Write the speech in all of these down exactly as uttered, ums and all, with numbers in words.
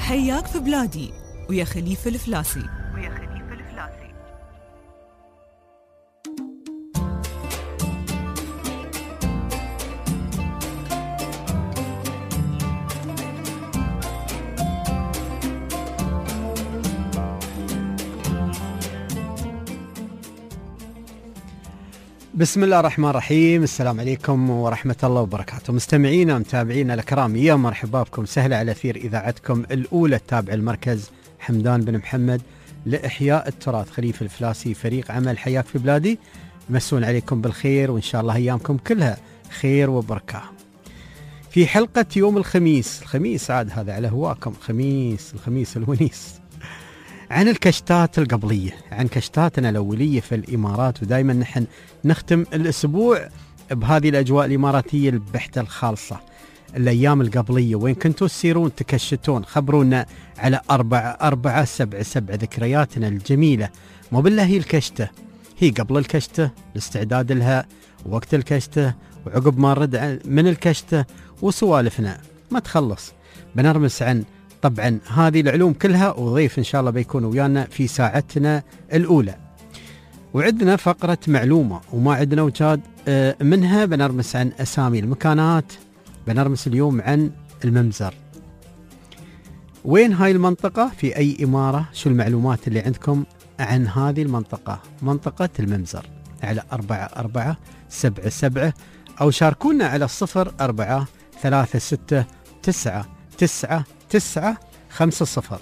حياك في بلادي ويا خليفة الفلاسي. ويا خليفة الفلاسي. بسم الله الرحمن الرحيم. السلام عليكم ورحمة الله وبركاته. مستمعينا ومتابعينا الكرام، يا مرحبا بكم. سهلة على أثير إذاعتكم الأولى التابعة المركز حمدان بن محمد لإحياء التراث خليفة الفلاسي، فريق عمل حياك في بلادي. مسون عليكم بالخير وإن شاء الله أيامكم كلها خير وبركة. في حلقة يوم الخميس، الخميس عاد هذا على هواكم، خميس الخميس الونيس، عن الكشتات القبلية، عن كشتاتنا الأولية في الإمارات. ودائما نحن نختم الأسبوع بهذه الأجواء الإماراتية البحتة الخالصة، الأيام القبلية. وين كنتوا تسيرون تكشتون؟ خبرونا على أربعة أربعة سبعة سبعة ذكرياتنا الجميلة. مو بالله هي الكشتة، هي قبل الكشتة، الاستعداد لها، وقت الكشتة، وعقب ما نرد من الكشتة، وسوالفنا ما تخلص. بنرمس عن طبعا هذه العلوم كلها، وضيف إن شاء الله بيكون ويانا في ساعتنا الأولى. وعندنا فقرة معلومة وما عندنا وجاد منها. بنرمس عن أسامي المكانات، بنرمس اليوم عن الممزر. وين هاي المنطقة؟ في أي إمارة؟ شو المعلومات اللي عندكم عن هذه المنطقة، منطقة الممزر؟ على أربعة أربعة سبعة سبعة، أو شاركونا على الصفر أربعة ثلاثة ستة تسعة تسعة تسعة خمسة صفر.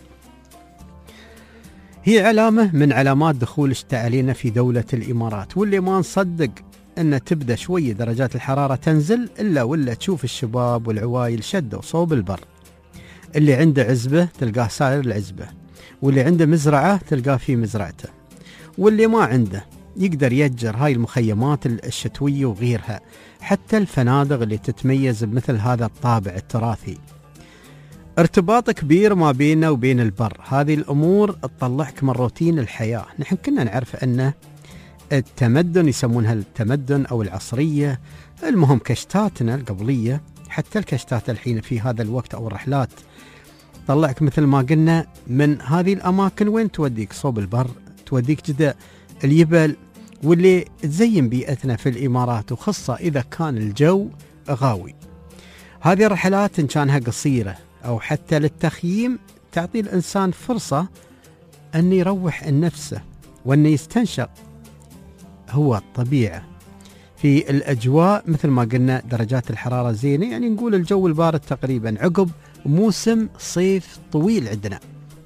هي علامة من علامات دخول الشتاء علينا في دولة الإمارات، واللي ما نصدق أن تبدأ شوية درجات الحرارة تنزل إلا ولا تشوف الشباب والعوايل شدوا صوب البر. اللي عنده عزبة تلقاه سائر العزبة، واللي عنده مزرعة تلقاه في مزرعته، واللي ما عنده يقدر يتجر هاي المخيمات الشتوية وغيرها، حتى الفنادق اللي تتميز بمثل هذا الطابع التراثي. ارتباط كبير ما بيننا وبين البر. هذه الأمور تطلعك من روتين الحياة. نحن كنا نعرف أن التمدن يسمونها التمدن أو العصرية، المهم كشتاتنا القبلية، حتى الكشتات الحين في هذا الوقت أو الرحلات طلعك مثل ما قلنا من هذه الأماكن. وين توديك؟ صوب البر، توديك جدا اليبل، واللي تزين بيئتنا في الإمارات، وخاصة إذا كان الجو غاوي. هذه الرحلات إن كانها قصيرة أو حتى للتخييم تعطي الإنسان فرصة أن يروح نفسه وأن يستنشق هو الطبيعة في الأجواء. مثل ما قلنا درجات الحرارة زينة، يعني نقول الجو البارد تقريبا عقب موسم صيف طويل عندنا.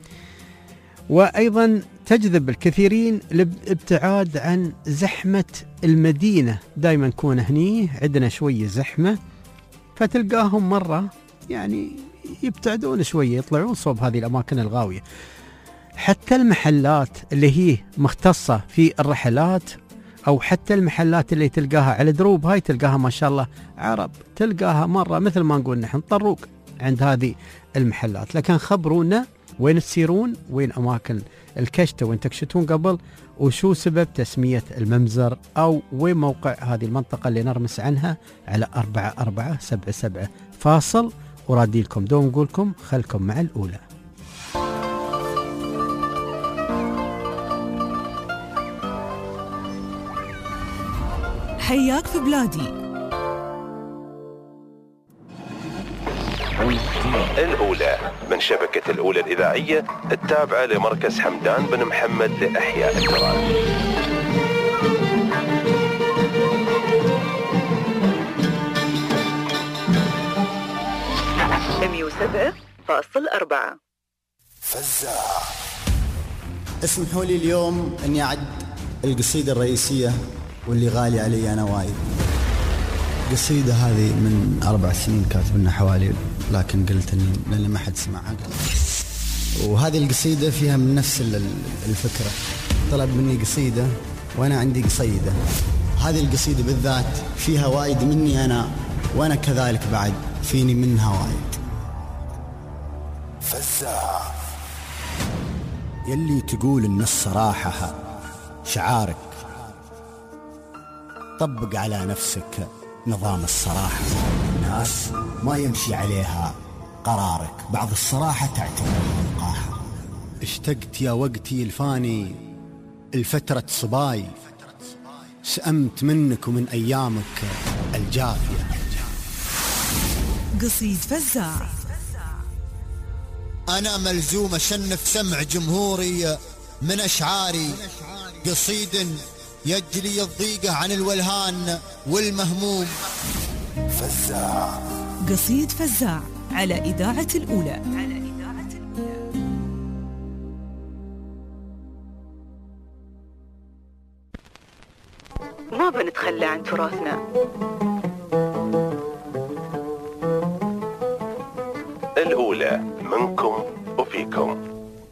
وأيضا تجذب الكثيرين للابتعاد عن زحمة المدينة. دايما نكون هني عندنا شوية زحمة، فتلقاهم مرة يعني يبتعدون شوية، يطلعون صوب هذه الأماكن الغاوية. حتى المحلات اللي هي مختصة في الرحلات، أو حتى المحلات اللي تلقاها على دروب، هاي تلقاها ما شاء الله عرب، تلقاها مرة مثل ما نقول نحن طروق عند هذه المحلات. لكن خبرونا وين تسيرون، وين أماكن الكشتة، وين تكشتون قبل، وشو سبب تسمية الممزر، أو وين موقع هذه المنطقة اللي نرمس عنها. على أربعة أربعة سبعة سبعة. فاصل ورادي لكم دوم نقولكم خلكم مع الأولى. حياك في بلادي. الأولى من شبكة الأولى الإذاعية التابعة لمركز حمدان بن محمد لإحياء التراث. مية وسبعة فاصل أربعة. فزاع. اسمحوا لي اليوم أني أعد القصيدة الرئيسية واللي غالي علي أنا وايد. قصيدة هذه من أربع سنين كاتبنا حوالي، لكن قلت أني لأن ما حد سمعها. وهذه القصيدة فيها من نفس الفكرة. طلب مني قصيدة وأنا عندي قصيدة. هذه القصيدة بالذات فيها وايد مني أنا، وأنا كذلك بعد فيني منها وايد. فزاع. يلي تقول إن الصراحة شعارك، طبق على نفسك نظام الصراحة. الناس ما يمشي عليها قرارك، بعض الصراحة تعتبر الوقاحة. اشتقت يا وقتي الفاني الفترة صباي، سأمت منك ومن أيامك الجافية. قصيد فزاع. أنا ملزوم أشنف سمع جمهوري من أشعاري، قصيد يجلي الضيقة عن الولهان والمهموم. فزاع. قصيد فزاع على إذاعة الأولى. ما بنتخلى عن تراثنا. الأولى منكم وفيكم.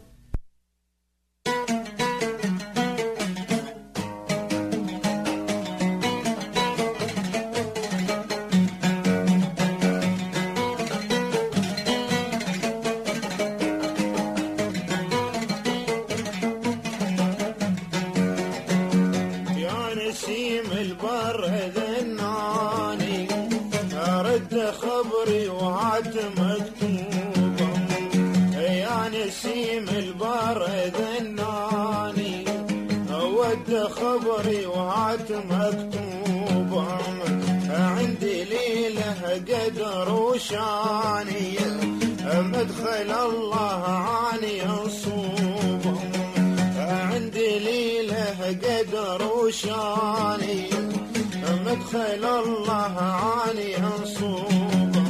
خبري وعد مكتوبة يا نسيم البر ذناني، ود خبري وعد مكتوبة عندي ليلة قدر وشاني، مدخل الله عاني صوبة عندي ليلة قدر وشاني، مدخل الله عاني صوبة.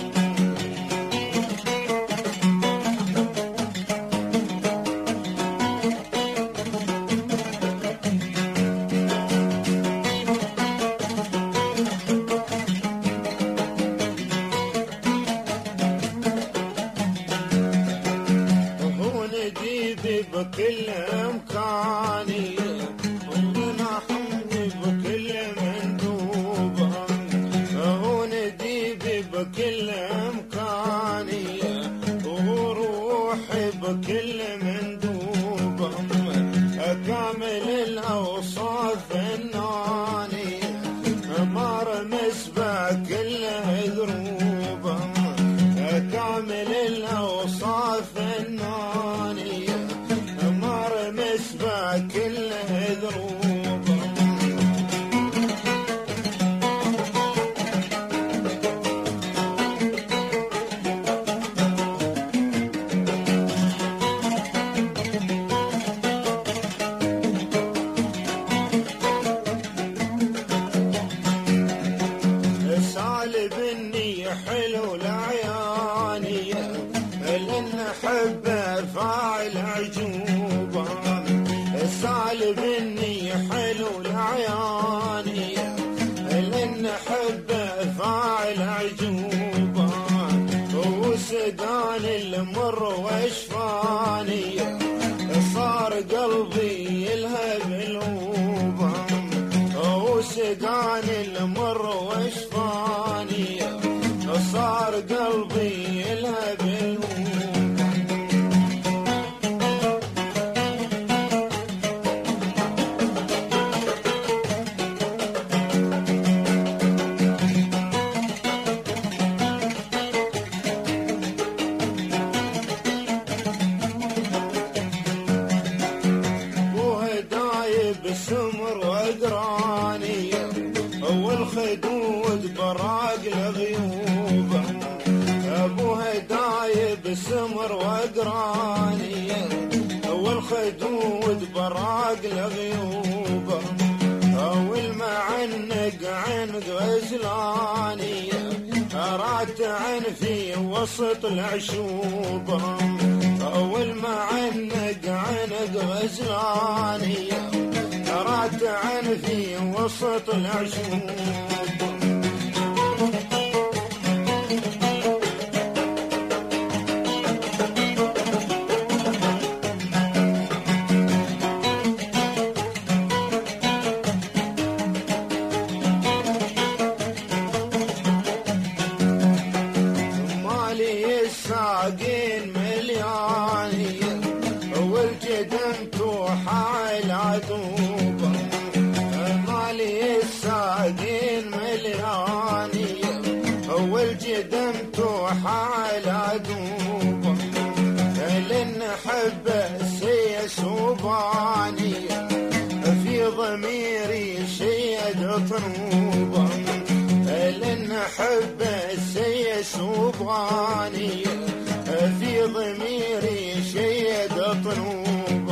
هو نجيبي بكل امكاني، ربنا حمدي بكل مندوبة، هو نجيبي بكل امكاني وروحي بكل مندوبة، كامل الاوصاف الناني ما رمس بكله ذروبة، كامل الاوصاف الناني ما رمس بكله ذروبة. سالبني حلو لعياني لأن حب ارفع العجوبة، سالبني حلو لعياني لأن حب ارفع العجوبة، وسقان المر واشفاني صار قلبي يلهب الهوبة، وسقان المر واشفاني صار قلبي يلهب الهوبة. بالسمر وقراني والخدود براق الغيوبة، ابوها دايب بالسمر وقراني والخدود براق الغيوبة، والمعنق عنق غزلاني راتعن في وسط العشوبة، والمعنق عنق غزلاني راتعن في وسط العشوبة. مالي الساقين ملياني والجدن توحى العذوبة، مالي الساقين ملياني الصبانية في ضميري شيد طنوبة لأن حب السيد سبحانية في ضميري شيد طنوبة.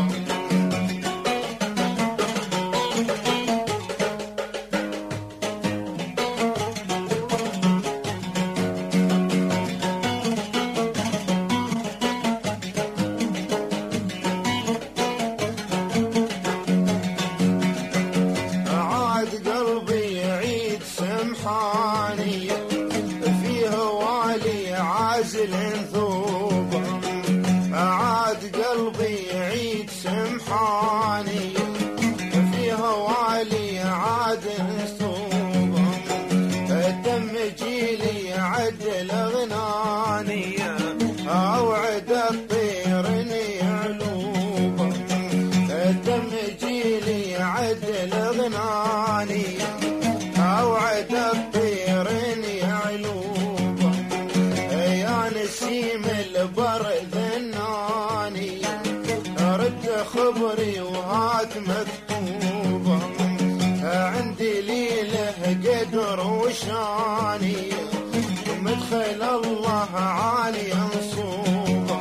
خبري وهات مكتوبة عندي ليله قدر وشاني مدخل الله عالي انصوبة.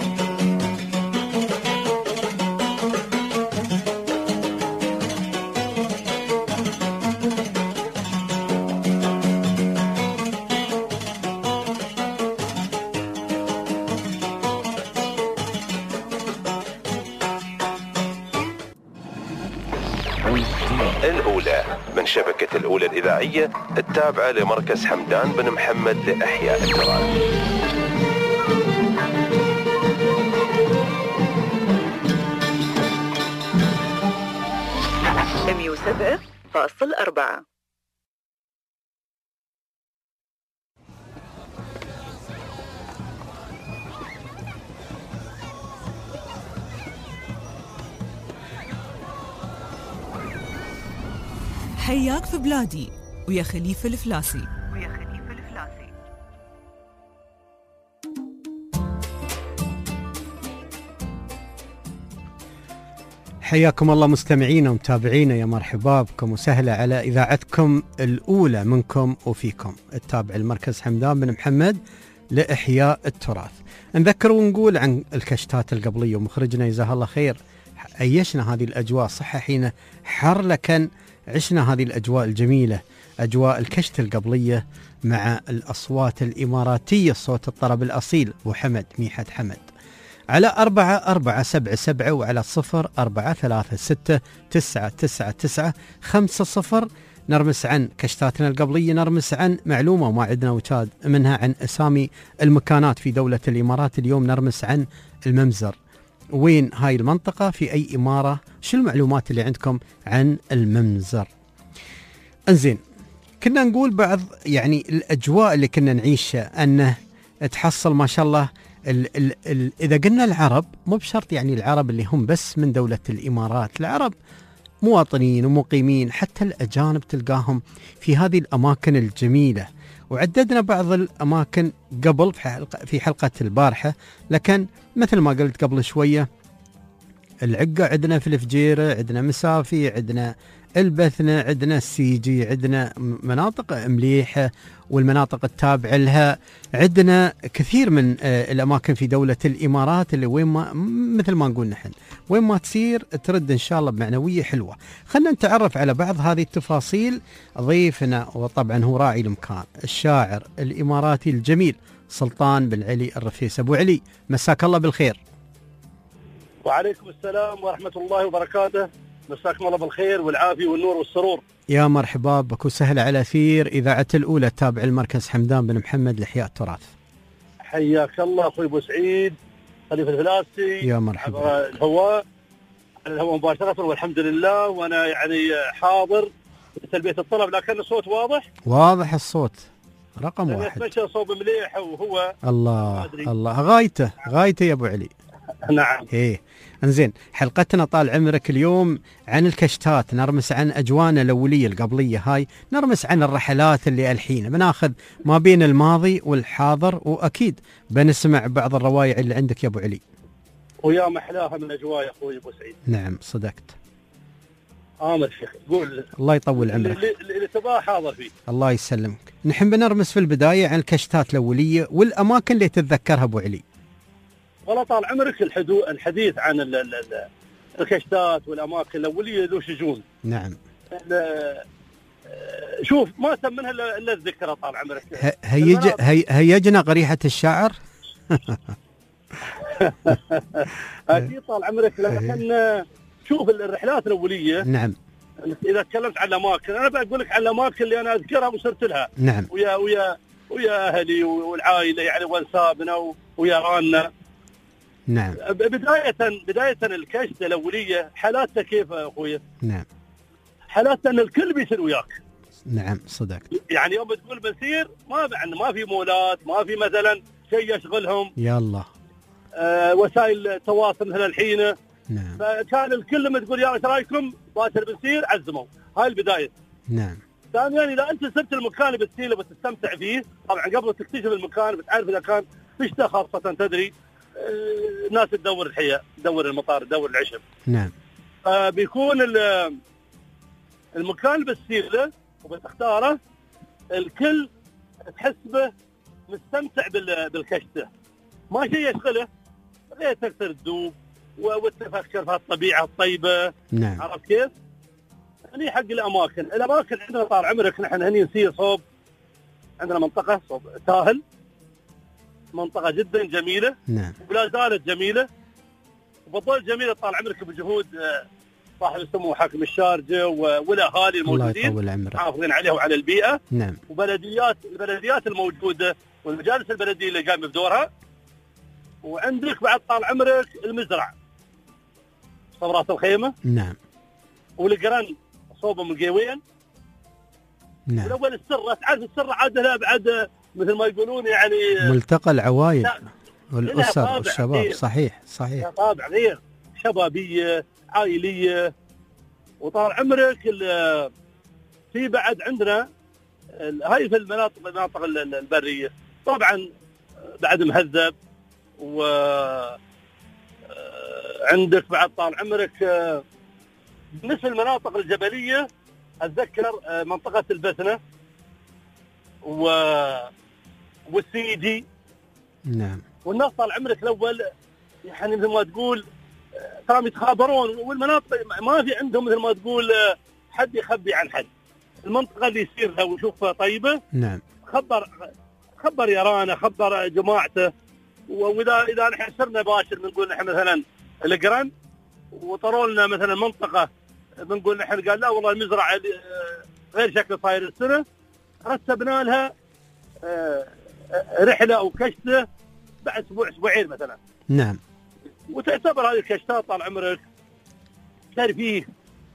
الأولى من شبكة الأولى الإذاعية التابعة لمركز حمدان بن محمد لإحياء التراث. مية وسبعة فاصل أربعة. حياك في بلادي ويا خليفة الفلاسي. ويا خليفة الفلاسي. حياكم الله مستمعينا ومتابعينا، يا مرحبا بكم وسهلا على إذاعتكم الأولى منكم وفيكم التابع المركز حمدان بن محمد لإحياء التراث. نذكر ونقول عن الكشتات القبلية، ومخرجنا جزاه الله خير عيشنا هذه الأجواء، صح حين حر لكن عشنا هذه الأجواء الجميلة، أجواء الكشت القبلية مع الأصوات الإماراتية، صوت الطرب الأصيل أبو حمد ميحة حمد، على أربعة أربعة سبعة سبعة وعلى صفر أربعة ثلاثة ستة تسعة تسعة تسعة خمسة صفر. نرمس عن كشتاتنا القبلية، نرمس عن معلومة ما عندنا وشاد منها عن أسامي المكانات في دولة الإمارات. اليوم نرمس عن الممزر، وين هاي المنطقة في أي إمارة، شو المعلومات اللي عندكم عن الممزر. انزين، كنا نقول بعض يعني الأجواء اللي كنا نعيشها، أنه تحصل ما شاء الله ال ال ال إذا قلنا العرب مو بشرط يعني العرب اللي هم بس من دولة الإمارات، العرب مواطنين ومقيمين، حتى الأجانب تلقاهم في هذه الأماكن الجميلة. وعددنا بعض الأماكن قبل في حلقة, في حلقة البارحة، لكن مثل ما قلت قبل شوية، العقة عندنا في الفجيرة، عندنا مسافي، عندنا البثنة، عندنا السيجي، عندنا مناطق مليحة والمناطق التابعة لها، عندنا كثير من الأماكن في دولة الإمارات اللي وين ما مثل ما نقول نحن وين ما تصير ترد إن شاء الله بمعنوية حلوة. خلنا نتعرف على بعض هذه التفاصيل. ضيفنا وطبعا هو راعي المكان، الشاعر الإماراتي الجميل سلطان بن علي الرفيس. أبو علي، مساك الله بالخير. وعليكم السلام ورحمة الله وبركاته، مساكم الله بالخير والعافية والنور والسرور. يا مرحبا بك وسهلا على أثير إذاعة الأولى تابع المركز حمدان بن محمد لإحياء التراث. حياك الله أخوي أبو سعيد خليفة الفلاسي. يا مرحبا. الهواء الهواء مباشرة والحمد لله، وأنا يعني حاضر تلبية الطلب، لكن الصوت واضح؟ واضح الصوت، رقم واحد. يتمشى صوب مليح وهو الله الله غايته غايته يا أبو علي. نعم. إيه انزين، حلقتنا طال عمرك اليوم عن الكشتات، نرمس عن أجوانا الأولية القبلية هاي، نرمس عن الرحلات اللي الحين بناخذ ما بين الماضي والحاضر، وأكيد بنسمع بعض الروايع اللي عندك يا أبو علي. ويا محلاها من اجواء يا اخوي ابو سعيد. نعم صدقت. امر شيخ قول. الله يطول عمرك. اللي, اللي تبغاه حاضر فيه. الله يسلمك. نحن بنرمس في البدايه عن الكشتات الاوليه والاماكن اللي تتذكرها ابو علي. والله طال عمرك الحدو الحديث عن ال ال ال الكشتات والاماكن الاوليه ذو شجون. نعم. شوف ما تم منها الا الذكرى طال عمرك. هيج هي هيجنا قريحه الشاعر. اكيد طال عمرك لكن شوف الرحلات الاوليه. نعم. اذا تكلمت عن الاماكن انا بقول لك عن الاماكن اللي انا اذكرها وصرت لها. نعم. ويا ويا ويا اهلي والعائله يعني وانسابنا ويرانا. نعم. بدايه بدايه الكشته الاوليه حالاتها كيف يا اخوي؟ نعم. حالاتها ان الكل بيصير وياك. نعم صدق. يعني يوم تقول بنسير ما ما في مولات، ما في مثلا شيء يشغلهم. يلا. آه وسائل التواصل مثل الحين. نعم. فكان الكل لما تقول يا ايش رايكم باكر بنسير عزموا. هاي البدايه. نعم. ثانيا اذا انت صرت المكان اللي بتسير وبتستمتع فيه، طبعا قبل تكتشف المكان بتعرف اذا كان فيشته خاصه تدري آه الناس تدور الحياه، تدور المطار، تدور العشب. نعم. آه بيكون المكان اللي بتسير له وبتختاره الكل تحس به مستمتع بالكشته، ما شيء يشغله غير تكسر الدوب والتفكر في الطبيعه الطيبه. نعم. عرفت كيف؟ هني حق الاماكن، الاماكن عندنا طال عمرك نحن هني نسير صوب عندنا منطقه صوب تاهل، منطقه جدا جميله. نعم. ولا زالت جميله وبتظل جميله طال عمرك بجهود صاحب السمو حاكم الشارجه والاهالي الموجودين الله يطول عمرك حافظين عليها وعلى البيئه. نعم. وبلديات البلديات الموجوده والمجالس البلديه اللي قايمه بدورها. وعندك بعد طال عمرك المزرعه صوب راس الخيمه. نعم. والقرن صوب ام القيوين. نعم. والاول السره تعرف السره عادها بعد مثل ما يقولون يعني ملتقى العوائل والاسر والشباب. غير. صحيح صحيح. طابع غير شبابيه عائليه. وطال عمرك في بعد عندنا هاي في المناطق المناطق البريه طبعا بعد مهذب. وعندك بعد طال عمرك بالنسبه للمناطق الجبليه اتذكر منطقه البثنه و والسيدي. نعم. والناس طال عمرك الاول يعني مثل ما تقول كانوا يتخابرون والمناطق ما في عندهم مثل ما تقول حد يخبي عن حد. المنطقه اللي يصيرها ويشوفها طيبه. نعم. خبر خبر يرانا خبر جماعته. واذا اذا نحن صرنا باشر بنقول نحن مثلا القرن وطروا لنا مثلا منطقه بنقول نحن قال لا والله المزرعه غير شكل صاير السنه رتبنا لها رحله او كشته بعد اسبوع اسبوعين مثلا. نعم. وتعتبر هذه الكشتات طال عمرك ترفيه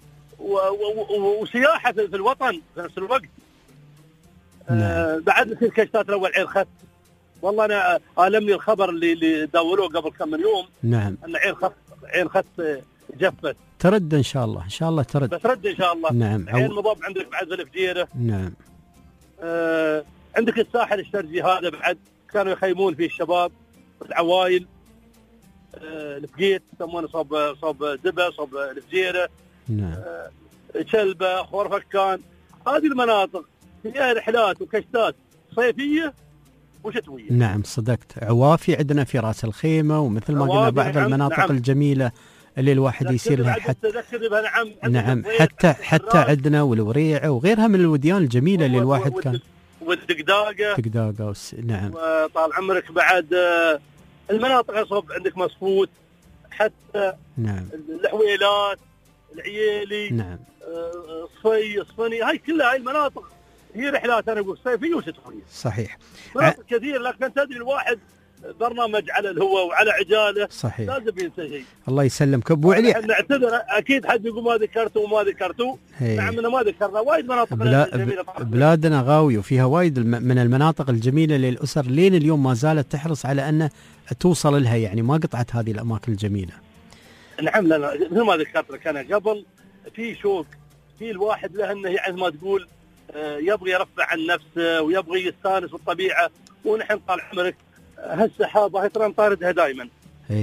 وسياحه في الوطن في نفس الوقت. نعم. آه بعد في الكشتات الاول عين خت. والله انا المني الخبر اللي اللي داولوه قبل كم من يوم. نعم. ان عين خت عين خت جفت. ترد ان شاء الله ان شاء الله ترد. بترد ان شاء الله. نعم. عين مضاب عندك بعد في الفجيره. نعم. آه عندك الساحل الشرجي هذا بعد كانوا يخيمون فيه الشباب العوائل. آه الفقيت يسمونه صوب صوب دبا صوب الفجيره. نعم. آه شلبه خورفكان هذه المناطق فيها رحلات وكشتات صيفيه وشتويه. نعم صدقت. عوافي عندنا في راس الخيمه ومثل ما قلنا بعض نعم. المناطق نعم. الجميله اللي الواحد يصير لها حتى نعم نعم حتى حتى عندنا والوريعه وغيرها من الوديان الجميله اللي الواحد كان والدقداقه دقداقه وس... نعم. وطال عمرك بعد المناطق يصب عندك مصفوت حتى نعم. الحويلات العيالي. نعم. صفي صفني هاي كلها هاي المناطق هي رحلات انا اقول صيفيه وشتويه. صحيح. مناطق ع... كثير لكن تدري الواحد برنامج على الهواء وعلى عجاله. صحيح. لازم ينسى شيء. الله يسلمك ابو علي. نعتذر اكيد حد يقول ما ذكرته وما ذكرته. نعم انا ما ذكرنا وايد مناطق بلا... جميله. بلادنا غاويه وفيها وايد الم... من المناطق الجميله للاسر لين اليوم ما زالت تحرص على ان توصل لها يعني ما قطعت هذه الاماكن الجميله. نعم لا مثل ما ذكرت لك انا قبل في شوق في الواحد له انه يعني ما تقول يبغى يرفع عن نفسه ويبغى يستانس بالطبيعه. ونحن طال عمرك هالسحابه هي ترى نطاردها دائما. ايه.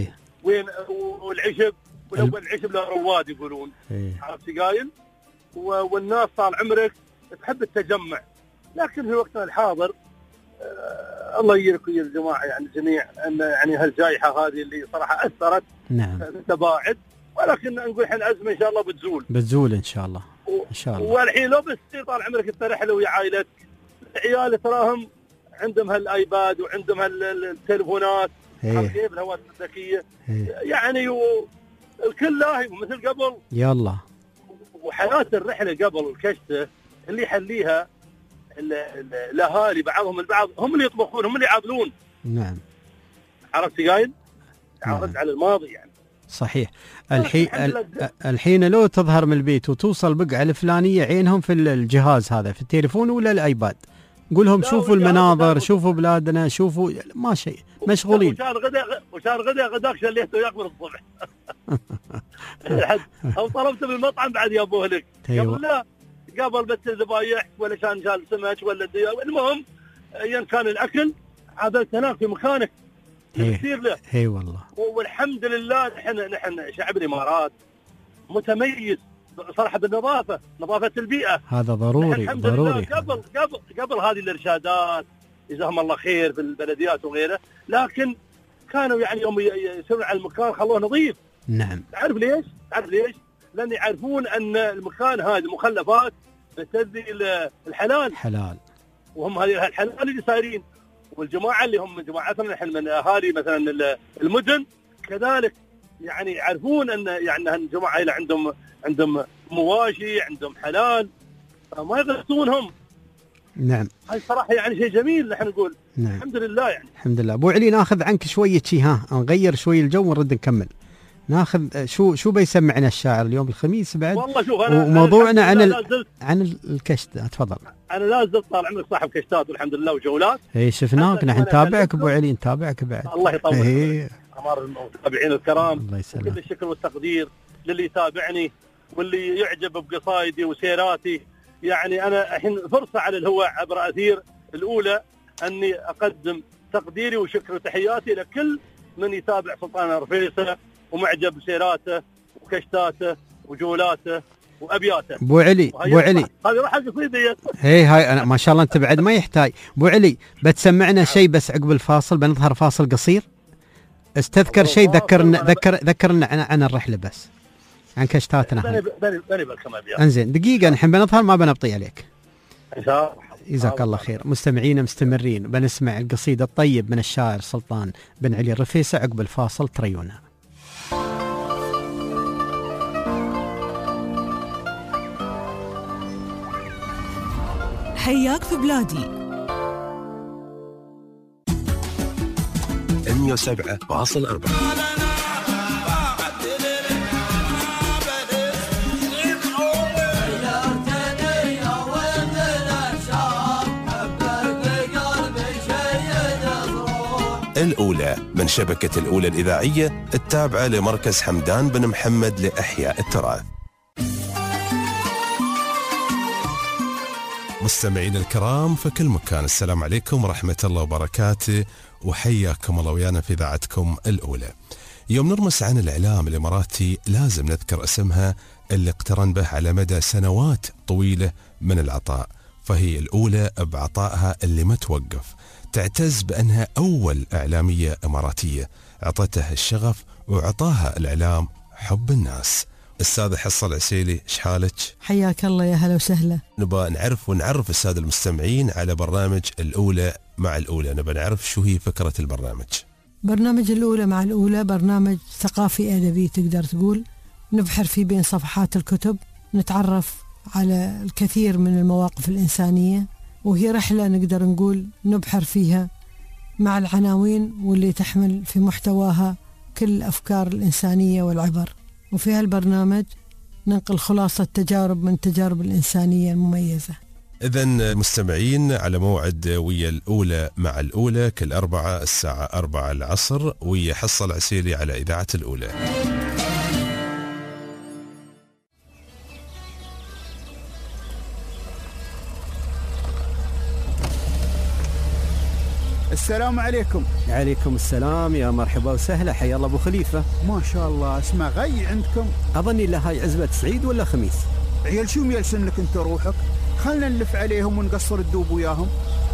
وين والعشب والاول العشب له رواد يقولون، إيه. عرفت قايل؟ والناس طال عمرك تحب التجمع، لكن في وقتنا الحاضر آه الله يجيرك ويا الجماعه يعني الجميع ان يعني هالجائحه هذه اللي صراحه اثرت نعم تباعد، ولكن نقول الحين الازمه ان شاء الله بتزول بتزول ان شاء الله ان شاء الله. والحين لو بس طال عمرك انت رحله ويا عائلتك، العيال تراهم عندهم هالايباد وعندهم هالتليفونات كيف الهواتف الذكيه يعني، والكل لاهي مثل قبل. يلا وحياه الرحله قبل الكشته اللي يحليها الاهالي بعضهم البعض، هم اللي يطبخون هم اللي يعاملون. نعم عرفت قايل؟ تعرضت على الماضي يعني. صحيح. الحين الحين لو تظهر من البيت وتوصل بقعه الفلانيه عينهم في الجهاز هذا في التليفون ولا الايباد، قولهم شوفوا المناظر، شوفوا بلادنا، شوفوا ما شيء مشغولين. وشار غدا وشار غدا غداك شليته وياك من الصبح او طلبته بالمطعم بعد يابوه لك. قبل لا قبل بس الذبايح ولا كان شال سمك ولا الديار، المهم ايا كان الاكل عادلت هناك في مكانك يصير له. اي والله. والحمد لله نحن نحن شعب الامارات متميز صراحه بالنظافه، نظافه البيئه هذا ضروري الحمد ضروري. لله. قبل قبل قبل هذه الارشادات جزاهم الله خير في البلديات وغيره، لكن كانوا يعني يوم يسوون على المكان خلوه نظيف. نعم. تعرف ليش؟ تعرف ليش؟ لان يعرفون ان المكان هذه المخلفات بتأذي الحلال. حلال. وهم هذه الحلال اللي صايرين، والجماعه اللي هم جماعتنا نحن من اهالي مثلا المدن كذلك يعني يعرفون ان يعني الجماعه اللي عندهم عندهم مواشي عندهم حلال فما يغسونهم. نعم. هاي صراحه يعني شيء جميل نحن نقول. نعم. الحمد لله يعني. الحمد لله. ابو علي ناخذ عنك شويه شي، ها نغير شوي الجو ونرد نكمل. ناخذ شو شو بيسمعنا الشاعر اليوم الخميس بعد؟ والله شوف انا وموضوعنا عن ال... عن الكشت. تفضل. انا لا زلت طال عمرك صاحب كشتات والحمد لله وجولات. اي شفناك نحن نتابعك ابو علي، نتابعك بعد. الله يطول اي امر المتابعين الكرام. الله يسلمك. كل الشكر والتقدير للي يتابعني واللي يعجب بقصايدي وسيراتي. يعني انا الحين فرصه على الهواء عبر اثير الاولى اني اقدم تقديري وشكر وتحياتي لكل من يتابع سلطان رفيسه ومعجب بسيراته وكشتاته وجولاته وابياته. ابو علي ابو علي هذه راح قصيده. هي هاي انا ما شاء الله انت بعد ما يحتاج. ابو علي بتسمعنا شيء بس عقب الفاصل، بنظهر فاصل قصير. استذكر شيء ذكرنا ذكر ذكرنا عن, عن الرحله بس عن كشتاتنا. بني بني بني بالكم ابيات. انزين دقيقه نحن بنظهر ما بنبطي عليك. ان شاء الله. جزاك الله خير. مستمعينا مستمرين بنسمع القصيده الطيب من الشاعر سلطان بن علي الرفيسه. عقب الفاصل تريونا. حياك في بلادي مية وسبعة فاصلة أربعة. الأولى من شبكة الأولى الإذاعية التابعة لمركز حمدان بن محمد لإحياء التراث. مستمعين الكرام في كل مكان، السلام عليكم ورحمة الله وبركاته، وحياكم الله ويانا في إذاعتكم الأولى. يوم نرمس عن الإعلام الإماراتي لازم نذكر اسمها اللي اقترن به على مدى سنوات طويلة من العطاء، فهي الأولى بعطائها اللي ما توقف، تعتز بأنها أول إعلامية إماراتية عطته الشغف وعطاها الإعلام حب الناس. السادة حصة العسيلي، ايش حالك؟ حياك الله، يا هلا وسهلا. نبغى نعرف ونعرف السادة المستمعين على برنامج الأولى مع الأولى، نبغى نعرف شو هي فكرة البرنامج. برنامج الأولى مع الأولى برنامج ثقافي أدبي تقدر تقول، نبحر فيه بين صفحات الكتب، نتعرف على الكثير من المواقف الإنسانية، وهي رحلة نقدر نقول نبحر فيها مع العناوين واللي تحمل في محتواها كل الأفكار الإنسانية والعبر. وفي هالبرنامج ننقل خلاصة تجارب من تجارب الإنسانية المميزة. إذن مستمعين على موعد ويا الأولى مع الأولى كل أربعة الساعة أربعة العصر ويا حصة العسيلي على إذاعة الأولى. السلام عليكم. عليكم السلام، يا مرحبا وسهلا، حيا الله ابو خليفه. ما شاء الله، اسمع غي عندكم. اظني لا هاي عزبه سعيد ولا خميس. عيال شو ميلسن لك انت روحك؟ خلنا نلف عليهم ونقصر الدوب وياهم.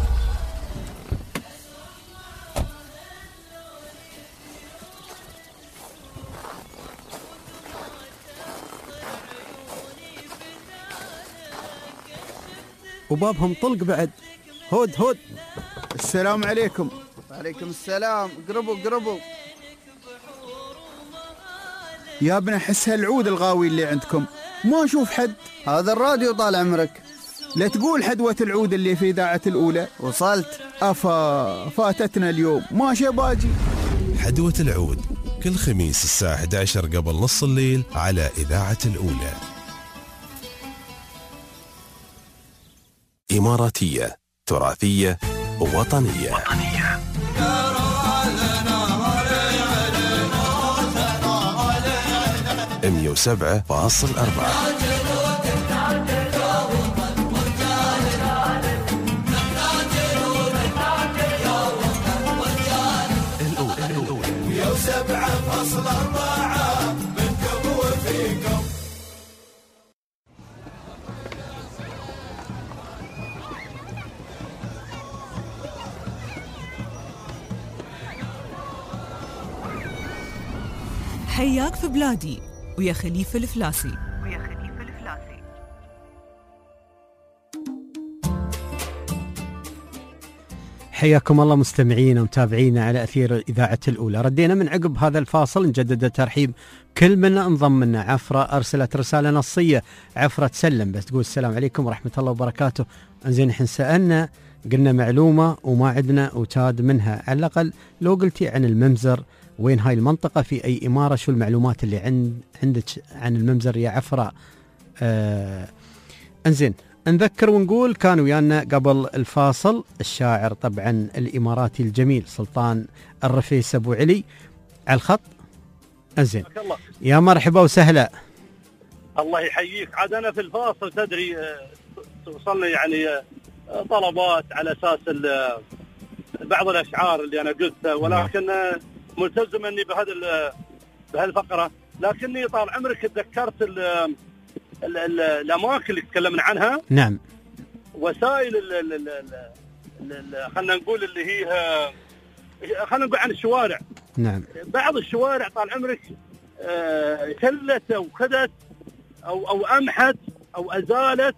وبابهم طلق بعد. هود هود. السلام عليكم. وعليكم السلام. قربوا قربوا يا ابن حس هالعود الغاوي اللي عندكم، ما اشوف حد. هذا الراديو طال عمرك. لا تقول حدوة العود اللي في إذاعة الأولى. وصلت. أفا فاتتنا اليوم، ماشي باجي. حدوة العود كل خميس الساعة إحدى عشر قبل نص الليل على إذاعة الأولى. إماراتية، تراثية، وطنية, وطنية. مية وسبعة فاصل أربعة. مية وسبعة فاصل أربعة منكم وفيكم. حياك في بلادي ويا خليفة الفلاسي. ويا خليفة الفلاسي. حياكم الله مستمعينا ومتابعينا على أثير إذاعة الأولى. ردينا من عقب هذا الفاصل نجدد الترحيب كل منا انضم لنا. عفرة أرسلت رسالة نصية، عفرة تسلم بس تقول السلام عليكم ورحمة الله وبركاته. انزين احنا سألنا قلنا معلومة وما عندنا أوتاد منها، على الأقل لو قلتي عن الممزر وين هاي المنطقة في أي إمارة، شو المعلومات اللي عند عندك عن الممزر يا عفرة. آه انزين نذكر ونقول كان ويانا قبل الفاصل الشاعر طبعا الإماراتي الجميل سلطان الرفيس أبو علي على الخط. انزين يا مرحبا وسهلا. الله يحييك. عاد أنا في الفاصل تدري توصلنا يعني طلبات على أساس بعض الأشعار اللي أنا قلتها، ولكن ملتزم أني بهذا بهالفقرة، لكني طال عمرك تذكرت ال ال ال الأماكن اللي تكلمنا عنها. نعم. وسائل خلنا نقول اللي هي خلنا نقول عن الشوارع. نعم. بعض الشوارع طال عمرك كلت أو خدت أو أو أمحت أو أزالت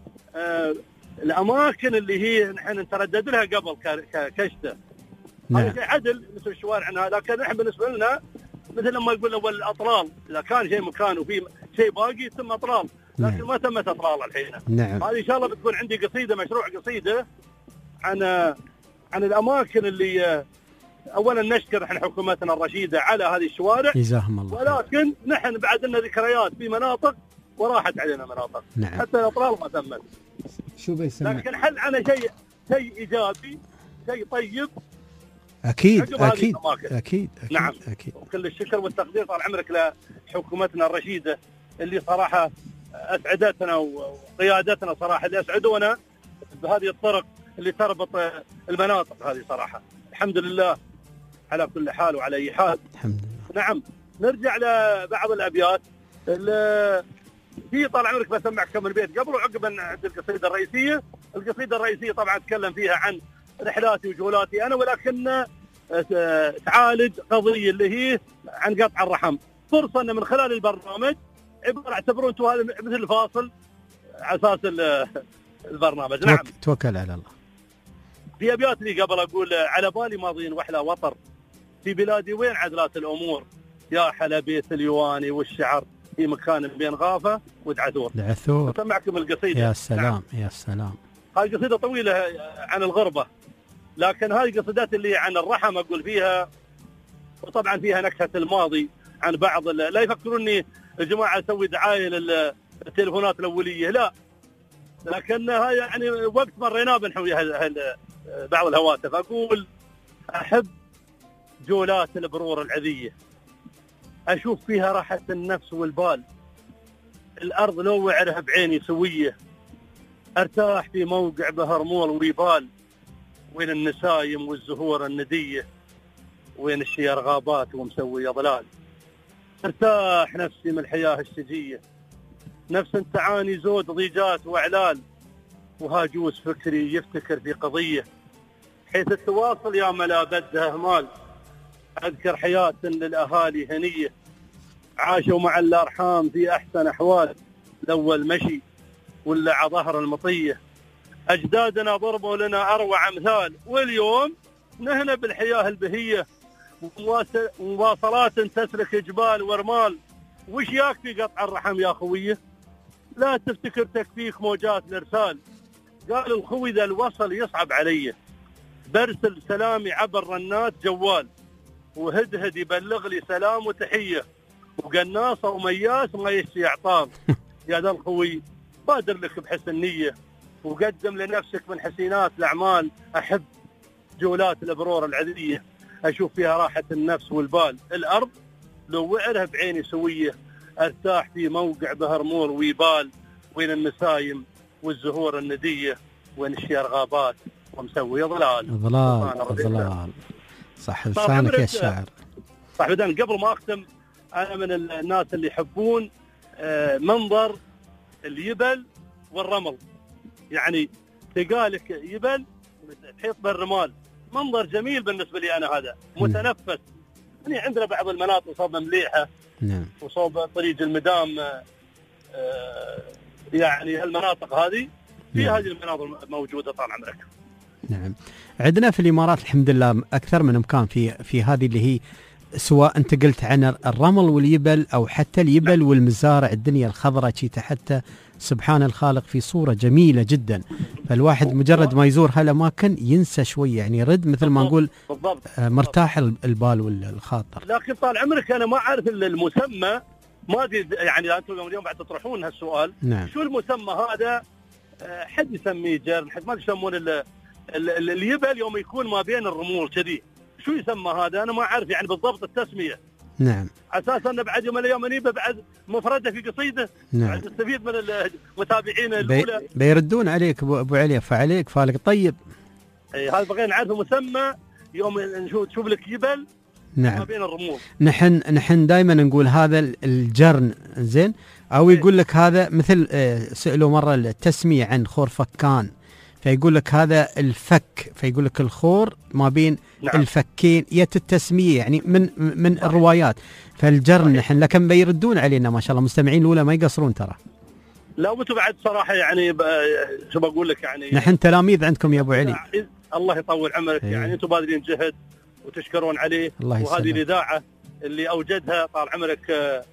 الأماكن اللي هي نحن نتردد لها قبل كشتة. نعم. هذا شيء عدل مثل شوارعنا، لكن نحن بالنسبة لنا مثل لما يقول أول الأطلال، إذا كان شيء مكان وفي شيء باقي يتم أطلال، لكن نعم. ما تمت أطلال الحين. نعم. هذه إن شاء الله بتكون عندي قصيدة، مشروع قصيدة عن عن الأماكن اللي أولا نشكر نحن حكومتنا الرشيدة على هذه الشوارع، جزاهم الله، ولكن نحن بعد لنا ذكريات في مناطق وراحت علينا مناطق. نعم. حتى الأطلال ما تمت. شو بيسمى؟ لكن حل عنا شيء شيء إيجابي، شيء طيب. أكيد أكيد. أكيد أكيد. نعم. أكيد. وكل الشكر والتقدير طال عمرك لحكومتنا الرشيدة اللي صراحة أسعدتنا، وقيادتنا صراحة اللي أسعدونا بهذه الطرق اللي تربط المناطق هذه صراحة. الحمد لله على كل حال وعلى أي حال. الحمد لله. نعم. نرجع لبعض الأبيات في طال عمرك بسمعك كم البيت قبل وعقب عند القصيدة الرئيسية. القصيدة الرئيسية طبعا أتكلم فيها عن رحلاتي وجولاتي أنا، ولكن تعالج قضية اللي هي عن قطع الرحم. فرصة أن من خلال البرنامج عبارة اعتبروا أنتم هذا مثل الفاصل على أساس البرنامج. نعم. توكل على الله. في أبيات لي قبل أقول على بالي ماضين وحلا وطر في بلادي وين عدلات الأمور، يا حلا بيت اليواني والشعر في مكان بين غافة ودعثور. دعثور. أسمعكم القصيدة. يا سلام. نعم. يا سلام. هذه قصيدة طويلة عن الغربة، لكن هذه قصيدات اللي عن الرحم أقول فيها، وطبعا فيها نكهة الماضي عن بعض. لا يفكروني الجماعة أسوي دعاية للتليفونات الأولية، لا، لكن هاي يعني وقت مرينا بنحوي بعض الهواتف. أقول أحب جولات البرور العذية، أشوف فيها راحة النفس والبال، الأرض لو وعرها بعيني سوية، أرتاح في موقع بهرمول ويبال، وين النسايم والزهور الندية، وين الشير غابات ومسوية ظلال. ارتاح نفسي من الحياة الشجية، نفس تعاني زود ضيجات وإعلال، وهاجوس فكري يفتكر في قضية، حيث التواصل يا ملا بده إهمال. أذكر حياة للأهالي هنية، عاشوا مع الأرحام في أحسن أحوال، الأول مشي ولا على ظهر المطية. أجدادنا ضربوا لنا أروع أمثال، واليوم نهنا بالحياة البهية، ومواصلات تسلك جبال ورمال. وش يكفي قطع الرحم يا خويه؟ لا تفتكر تكفيك موجات الإرسال. قال الخوي ذا الوصل يصعب علي، برسل سلامي عبر رنات جوال، وهدهد يبلغ لي سلام وتحية، وقناصة ومياس ما يشتي اعطاب. يا ذا الخوي بادر لك بحسن نية، وقدم لنفسك من حسينات الأعمال. أحب جولات الأبرور العذرية، أشوف فيها راحة النفس والبال. الأرض لو وعرها بعيني سوية، أرتاح في موقع بهرمور ويبال، وين النسايم والزهور الندية، وين الشير غابات ومسوي ظلال. ظلال ظلال صح لسانك يا الشاعر. صح بدان. قبل ما أختم، أنا من الناس اللي يحبون منظر اليبل والرمل، يعني تقالك يبل تحيط بالرمال، منظر جميل بالنسبة لي أنا. هذا متنفس. يعني عندنا بعض المناطق صوب مليحة، نعم، وصوب طريق المدام، يعني المناطق هذه في نعم. هذه المناطق موجودة طال عمرك. نعم. عندنا في الإمارات الحمد لله أكثر من مكان في في هذه اللي هي، سواء أنت قلت عن الرمل واليبل أو حتى اليبل نعم. والمزارع، الدنيا الخضراء شي حتى سبحان الخالق في صورة جميلة جدا. فالواحد مجرد ما يزور هالأماكن ينسى شوي، يعني يرد مثل ما نقول بالضبط. مرتاح البال والخاطر. لكن طال عمرك أنا ما أعرف المسمى، ما أدري يعني أنتم اليوم بعد تطرحون هالسؤال. نعم. شو المسمى هذا؟ حد يسميه جرن، حد ما يسمون اليبل يوم يكون ما بين الرمول كذي. شو يسمى هذا؟ أنا ما أعرف يعني بالضبط التسمية. نعم. أساسا أن بعد يوم اليوم نيبه بعد مفردة في قصيدة. نعم. بعد نستفيد من المتابعين الأولى. بي بيردون عليك أبو علي، فعليك فالك طيب. أي هذا بغينا نعرف مسمى يوم نشوف تشوف لك يبل. نعم. ما بين الرمول. نحن نحن دائما نقول هذا الجرن زين، أو يقول لك هذا مثل سألوا مرة التسمية عن خور فكان، فيقول لك هذا الفك، فيقول لك الخور ما بين نعم. الفكين، يت التسمية يعني من من صحيح. الروايات. فالجرن نحن لكن بيردون علينا ما شاء الله، مستمعين الأولى ما يقصرون ترى. لا وانتم بعد صراحة يعني شو بقول لك، يعني نحن تلاميذ عندكم يا أبو علي. الله يطول عمرك. إيه. يعني انتم باذلين جهد وتشكرون عليه. وهذه الإذاعة اللي أوجدها طال عمرك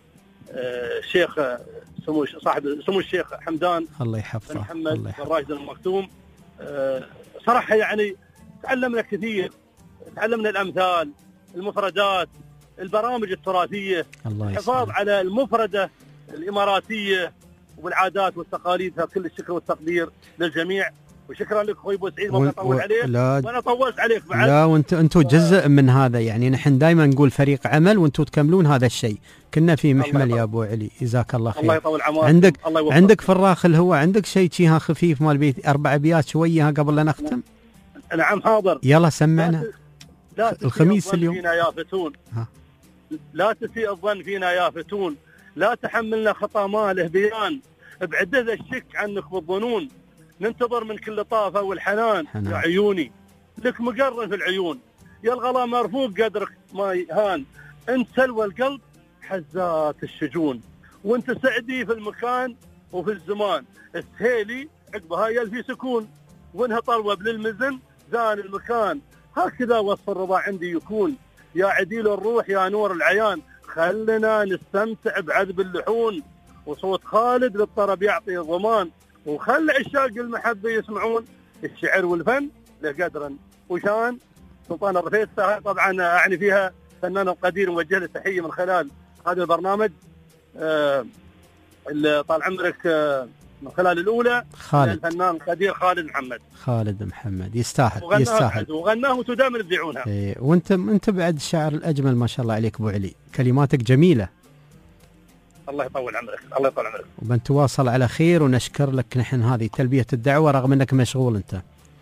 الشيخ آه سمو صاحب سمو الشيخ حمدان الله يحفظه محمد بن راشد المكتوم. آه صراحة يعني تعلمنا كثير، تعلمنا الأمثال، المفردات، البرامج التراثية، الحفاظ على المفردة الإماراتية والعادات والتقاليد. كل الشكر والتقدير للجميع، وشكرا لك اخوي ابو سعيد. ما اطول عليك وانا طولت عليك بعد. لا وانت انتم جزء من هذا، يعني نحن دائما نقول فريق عمل وانتم تكملون هذا الشيء. كنا في محمل يا ابو علي، جزاك الله خير. الله يطول عمرك. عندك الله عندك فراخ الهواء، عندك شيء شيها خفيف مال بيت اربع ابيات شويه قبل لا نختم؟ نعم حاضر. يلا سمعنا. لا الخميس اليوم فينا يا فتون، ها. لا تسيء الظن فينا يا فتون، لا تحملنا خطا ما له بيان، ابعد ذا الشك عنك بالظنون، ننتظر من كل طافة والحنان حنان. يا عيوني لك مقرن في العيون، يا الغلا مرفوق قدرك ما يهان، انت سلوى القلب حزات الشجون، وانت سعدي في المكان وفي الزمان، السهيلي عقبها يلفي سكون، وانها طلوة للمزن زان المكان، هكذا وصف الرضا عندي يكون، يا عديل الروح يا نور العيان، خلنا نستمتع بعذب اللحون، وصوت خالد للطرب يعطي ضمان، وخل عشاق المحبة يسمعون، الشعر والفن له قدرا وشان. سلطان الرفيسة طبعا أعني فيها فنان القدير، موجه له تحية من خلال هذا البرنامج. آه اللي طال عمرك آه من خلال الأولى خالد الفنان القدير خالد محمد. خالد محمد يستاهل وغناه يستاهل وغناه وانتم دائما تذيعونها. إيه وانت انت بعد الشاعر الأجمل ما شاء الله عليك أبو علي، كلماتك جميلة. الله يطول عمرك. الله يطول عمرك. وبنتواصل على خير، ونشكر لك نحن هذه تلبية الدعوة رغم انك مشغول انت.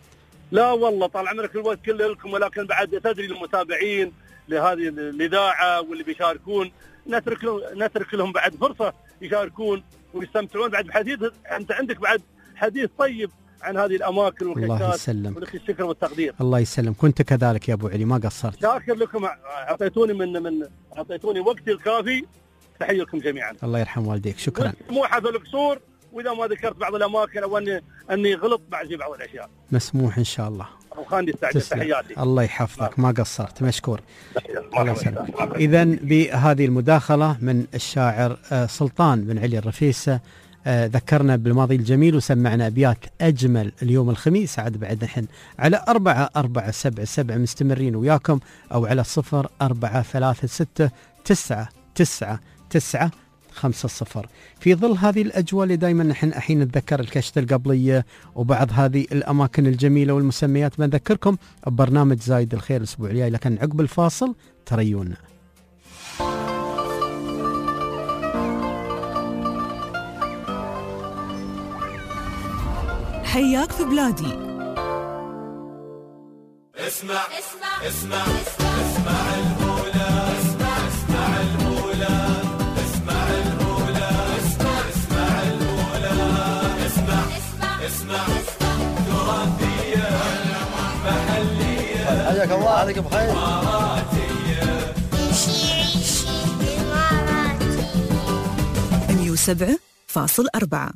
لا والله طال عمرك الوقت كله لكم، ولكن بعد تدري المتابعين لهذه الاذاعه واللي بيشاركون نترك لهم نترك لهم بعد فرصه يشاركون ويستمتعون بعد بحديث. انت عندك بعد حديث طيب عن هذه الاماكن والكشات. الله يسلمك. ولك الشكر والتقدير. الله يسلم، كنت كذلك يا ابو علي، ما قصرت. شاكر لكم، اعطيتوني من من اعطيتوني وقتي الكافي. تحيه لكم جميعا. الله يرحم والديك، شكرا. مسموحه في القصور، واذا ما ذكرت بعض الاماكن او اني اني غلط بعد بعض الاشياء مسموح ان شاء الله. وخاني استعجل. تحياتي. الله يحفظك، ما قصرت، مشكور. الله يسلمك. اذا بهذه المداخله من الشاعر سلطان بن علي الرفيسه ذكرنا بالماضي الجميل وسمعنا أبيات أجمل اليوم الخميس. عاد بعد نحن على أربعة أربعة سبعة سبعة مستمرين وياكم، أو على صفر أربعة ثلاثة ستة تسعة تسعة تسعة خمسة صفر. في ظل هذه الأجواء اللي دائما نحن الحين نتذكر الكشت القبلية وبعض هذه الأماكن الجميلة والمسميات، بنذكركم ببرنامج زايد الخير الأسبوع الجاي، لكن عقب الفاصل تريونا. حياك في بلادي. اسمع اسمع اسمع اسمع المولى، اسمع اسمع المولى، اسمع المولى، اسمع اسمع المولى، اسمع اسمع تراثية محلية. حياك الله، عليك بخير. إماراتية، عيشي عيشي إماراتي. مية وسبعة فاصل أربعة.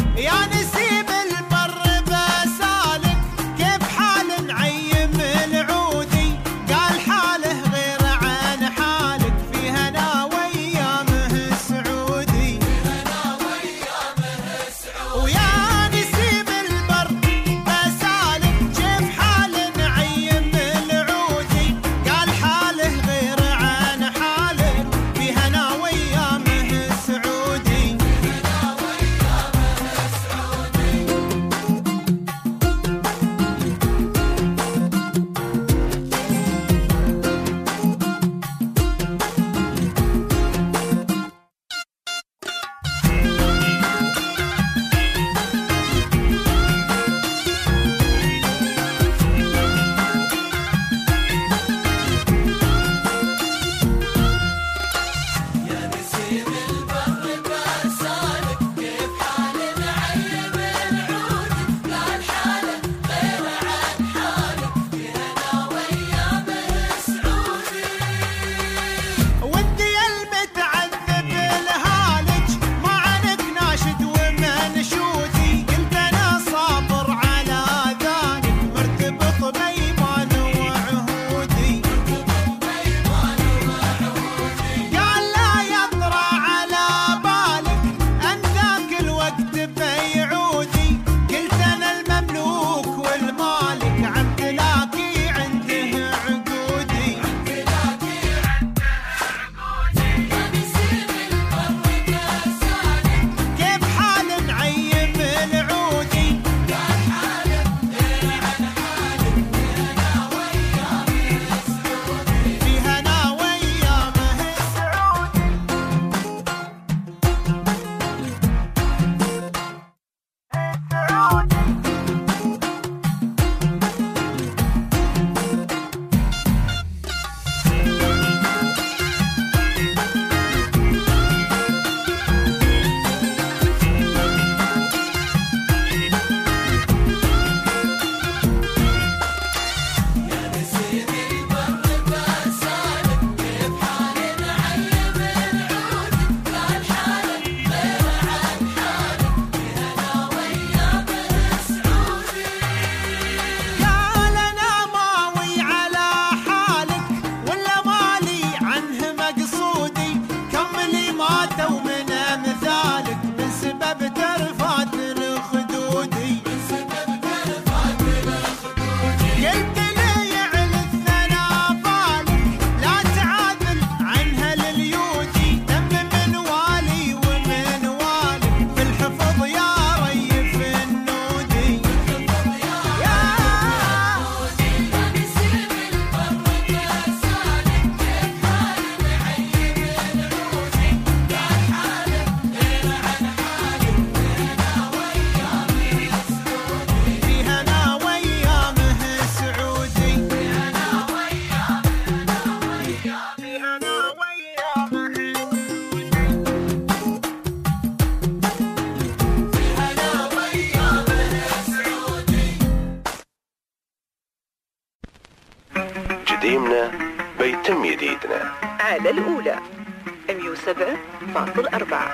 يا نسيم البر بسالك، كيف حال نعيم العود. قديمنا بيتم جديدنا. على الأولى مية وسبعة فاصل أربعة.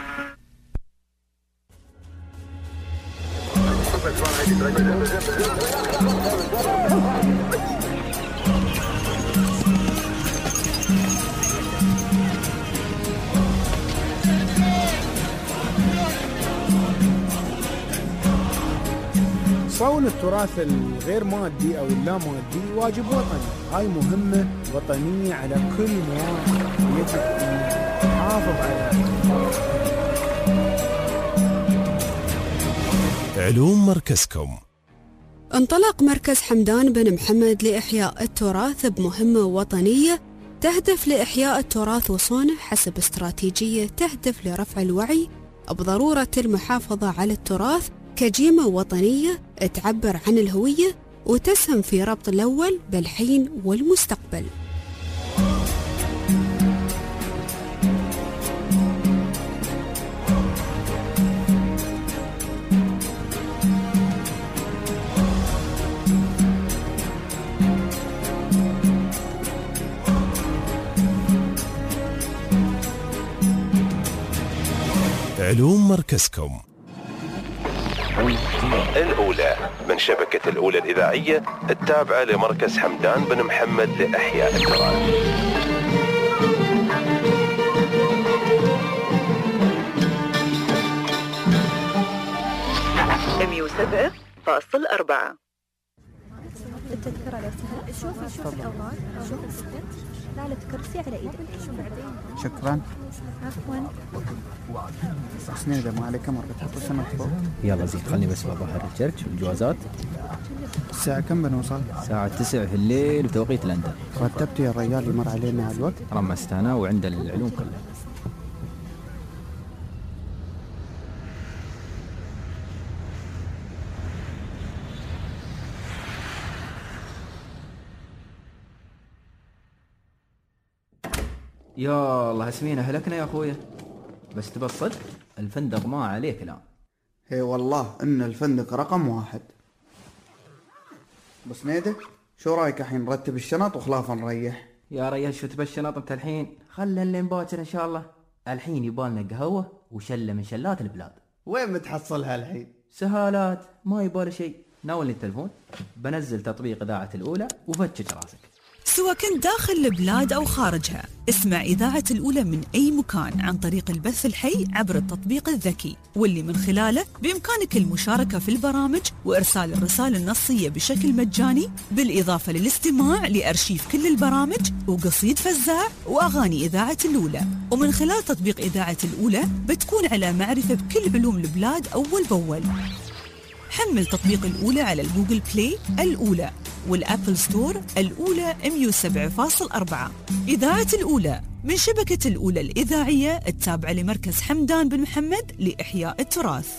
صون التراث الغير مادي أو اللامادي واجب وطني. هاي مهمة وطنية على كل مواطن، يجب أن نحافظ على علوم مركزكم. انطلق مركز حمدان بن محمد لإحياء التراث بمهمة وطنية تهدف لإحياء التراث وصونه حسب استراتيجية تهدف لرفع الوعي بضرورة المحافظة على التراث كجيمة وطنية تعبر عن الهوية وتسهم في ربط الأول بالحين والمستقبل. علوم مركزكم. الأولى من شبكة الأولى الإذاعية التابعة لمركز حمدان بن محمد لإحياء التراث. مية وسبعة فاصل أربعة. التذكرة لو سهل. شوفي شوفي الأوراق، شوفي السكت. لا لا تكرسي على إيدك. شكرا. عفوا. سنين ما عليك مرة تحط السمك فوق. يلا زين خلني بس بظهر الجرج والجوازات. الساعة كم بنوصل؟ الساعة تسعة في الليل بتوقيت لندن. رتبت يا الرجال يمر علينا الوقت؟ رمست أنا وعند العلوم كلها. يا الله اسمينا هلكنا يا أخويا. بس تبى الصدق الفندق ما عليه كلام. هي والله إن الفندق رقم واحد. بس نيدة شو رايك الحين نرتب الشنط وخلاص نريح؟ يا ريال شو تبى الشنط انت الحين؟ خلنا اللي باكر ان شاء الله. الحين يبالنا قهوة وشلة من شلات البلاد. وين بتحصلها الحين؟ سهالات ما يبال شيء. ناولني التلفون بنزل تطبيق إذاعة الأولى وفتش راسك. سواء كنت داخل البلاد أو خارجها، اسمع إذاعة الأولى من أي مكان عن طريق البث الحي عبر التطبيق الذكي، واللي من خلاله بإمكانك المشاركة في البرامج وإرسال الرسائل النصية بشكل مجاني، بالإضافة للاستماع لأرشيف كل البرامج وقصيد فزاع وأغاني إذاعة الأولى. ومن خلال تطبيق إذاعة الأولى بتكون على معرفة بكل علوم البلاد أول بأول. حمل تطبيق الأولى على الجوجل بلاي الأولى والأبل ستور الأولى مية وسبعة فاصل أربعة. إذاعة الأولى من شبكة الأولى الإذاعية التابعة لمركز حمدان بن محمد لإحياء التراث.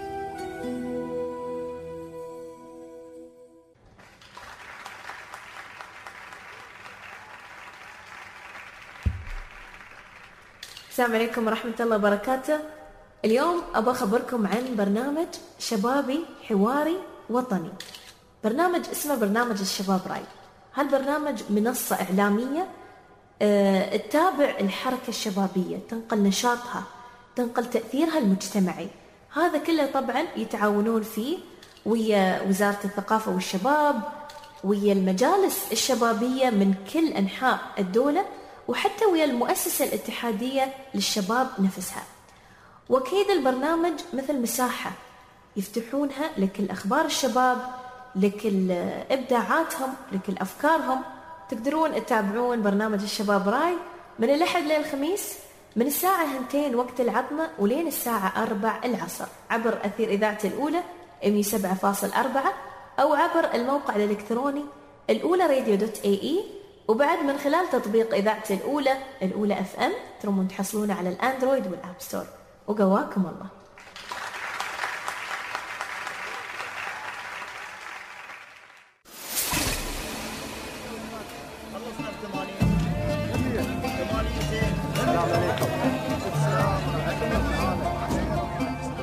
السلام عليكم ورحمة الله وبركاته. اليوم أبغى أخبركم عن برنامج شبابي حواري وطني. برنامج اسمه برنامج الشباب راي. هالبرنامج منصة إعلامية أه تتابع الحركة الشبابية، تنقل نشاطها، تنقل تأثيرها المجتمعي. هذا كله طبعا يتعاونون فيه ويا وزارة الثقافة والشباب، ويا المجالس الشبابية من كل أنحاء الدولة، وحتى ويا المؤسسة الاتحادية للشباب نفسها. وكيد البرنامج مثل مساحة يفتحونها لكل أخبار الشباب، لكل إبداعاتهم، لكل أفكارهم. تقدرون تتابعون برنامج الشباب راي من الأحد للخميس من الساعة هنتين وقت العظمة ولين الساعة أربع العصر عبر أثير إذاعة الأولى مية وسبعة فاصل أربعة أو عبر الموقع الإلكتروني الأولى راديو دوت اي اي، وبعد من خلال تطبيق إذاعة الأولى الأولى اف ام ترمون تحصلونه على الأندرويد والآب ستور. وقواكم الله.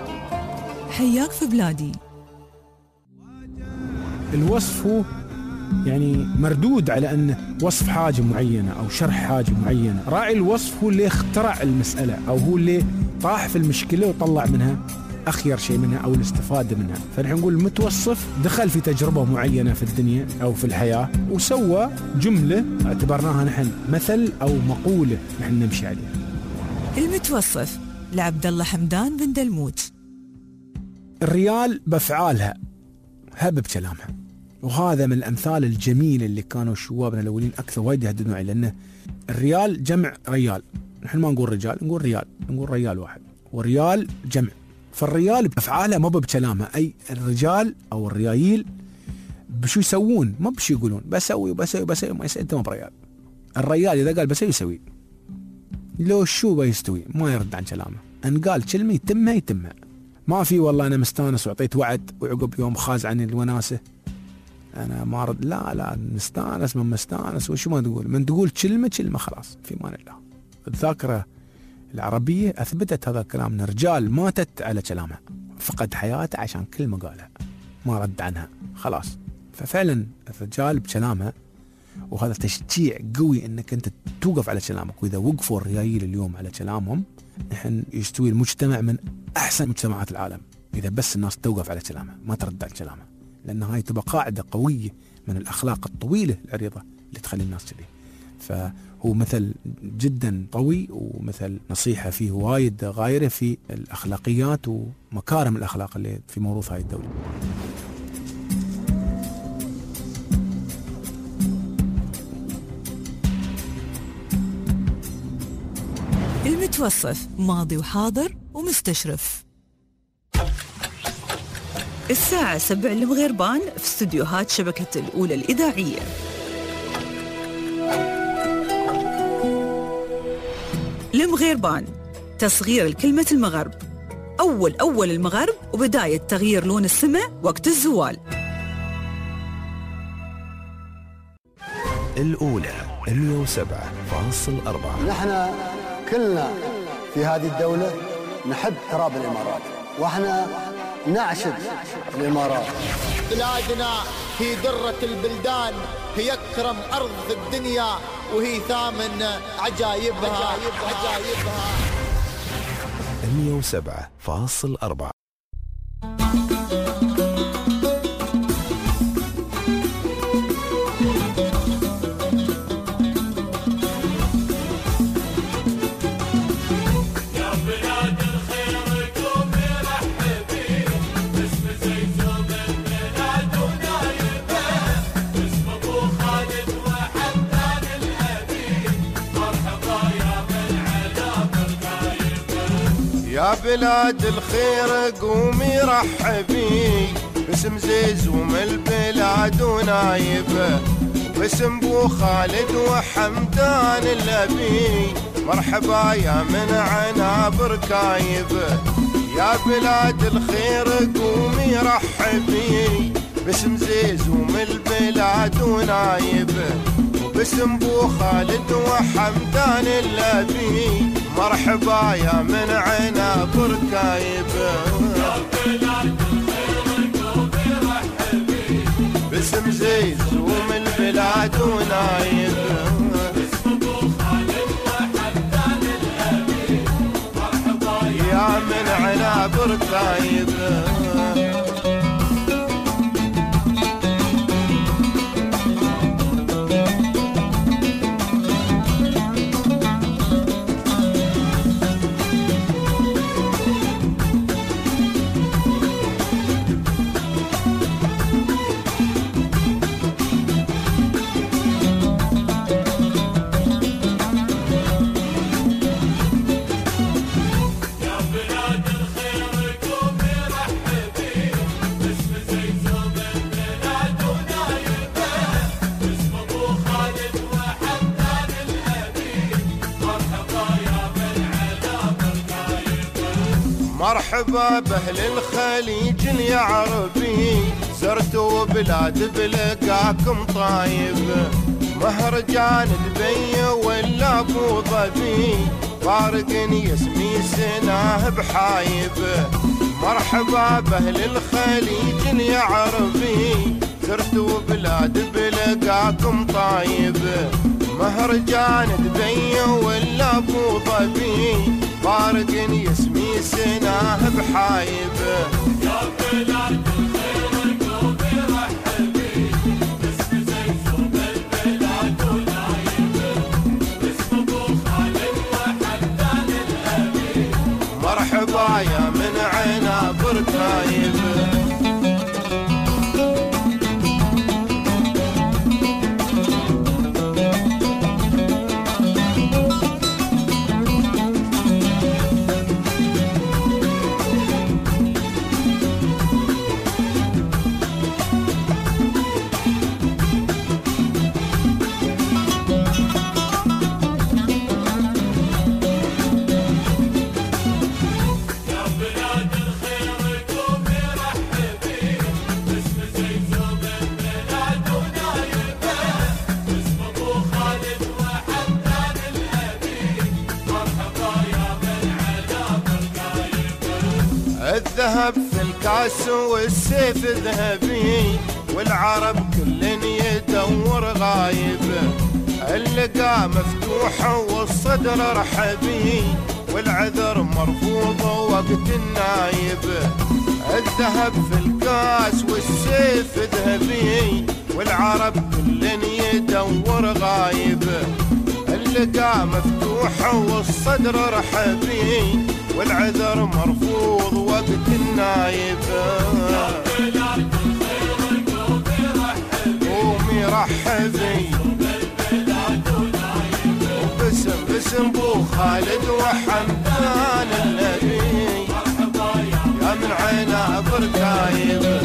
حياك في بلادي. الوصف هو يعني مردود على أنه وصف حاجة معينة أو شرح حاجة معينة. راعي الوصف هو اللي اخترع المسألة أو هو اللي طاح في المشكلة وطلع منها أخير شيء منها أو الاستفادة منها. فنحن نقول المتوصف دخل في تجربة معينة في الدنيا أو في الحياة وسوى جملة اعتبرناها نحن مثل أو مقولة نحن نمشي عليها. المتوصف لعبد الله حمدان بن دلموت. الريال بأفعالها هب بكلامها، وهذا من الأمثال الجميلة اللي كانوا شوابنا الأولين أكثر وايد يهددون عليه، لأنه الريال جمع ريال. نحن ما نقول رجال، نقول ريال، نقول ريال واحد، وريال جمع. فالريال بأفعالها ما بكلامها، أي الرجال أو الريايل بشو يسوون، ما بشو يقولون، بسوي بسوي بسوي ما يسوي. أنت ما بريال. الريال إذا قال بسوي يسوي، لو شو بيستوي ما يرد عن كلامه. أن قال كلمة يتمها يتمها. ما في والله أنا مستانس وعطيت وعد وعقب يوم خاز عن الوناسة أنا ما رد. لا لا مستانس من مستانس وشو ما تقول، من تقول كلمة كلمة خلاص في مان الله. الذاكرة العربية أثبتت هذا الكلام، من رجال ماتت على كلامها، فقد حياته عشان كلمة قالها ما رد عنها خلاص. ففعلا الرجال بكلامها، وهذا تشجيع قوي انك انت توقف على كلامك. واذا وقفوا الريايل اليوم على كلامهم نحن يستوي المجتمع من احسن مجتمعات العالم، اذا بس الناس توقف على كلامها ما ترد عن كلامها، لان هاي تبقى قاعده قويه من الاخلاق الطويله العريضه اللي تخلي الناس كذي. فهو مثل جدا قوي ومثل نصيحه فيه وايد غايره في الاخلاقيات ومكارم الاخلاق اللي في موروث هاي الدوله. المتوصف ماضي وحاضر ومستشرف. الساعة سبع المغربان في استديوهات شبكة الأولى الإذاعية. المغربان تصغير الكلمة المغرب، أول أول المغرب وبداية تغيير لون السماء وقت الزوال. الأولى مئة وسبعة فاصل أربعة. نحن كلنا في هذه الدولة نحب تراب الإمارات، وإحنا نعشق الإمارات. بلادنا هي درة البلدان، هي أكرم أرض في الدنيا، وهي ثامن عجائبها عجائبها. مئة وسبعة فاصل أربعة. يا بلاد الخير قومي رحبي باسم زيزوم البلاد ونايبه، باسم بو خالد وحمدان الأبي، مرحبا يا من عنابر كايبه. يا بلاد الخير قومي رحبي باسم زيزوم البلاد ونايبه، باسم بو خالد وحمدان الأبي، مرحبا يا من عنابر كايبه. يا بلاد الخير قومي رحبي باسم زيزوم البلاد ونايبه، باسم بو خالد وحمدان الأبي، مرحبا يا من عنابر كايبه. مرحبا بأهل الخليج يا عربي، زرتوا بلاد بلقاكم طايب، مهرجان دبي ولا ابو ظبي، فارقني اسمي سناه بحايب. مرحبا بأهل الخليج يا عربي، زرتوا بلاد بلقاكم لقاكم طايب مهرجان دبي ولا ابو ظبي فارق يسمي سناه بحايب يا بلاد الخير قومي رحبي باسم زيزوم البلاد ونايب باسم ابو خالد وحمدان الامين مرحبا يا من عنا بركايب الذهب في الكاس والسيف ذهبي والعرب كل يدور غايب اللقا مفتوح والصدر رحبي والعذر مرفوض وقت النايب الذهب في الكاس والسيف ذهبي والعرب كل يدور غايب اللقا مفتوح والصدر رحبي والعذر مرفوض وقت النايب قومي رحبي وباسم باسم بو خالد وحمدان النبي يا من عينا بركايب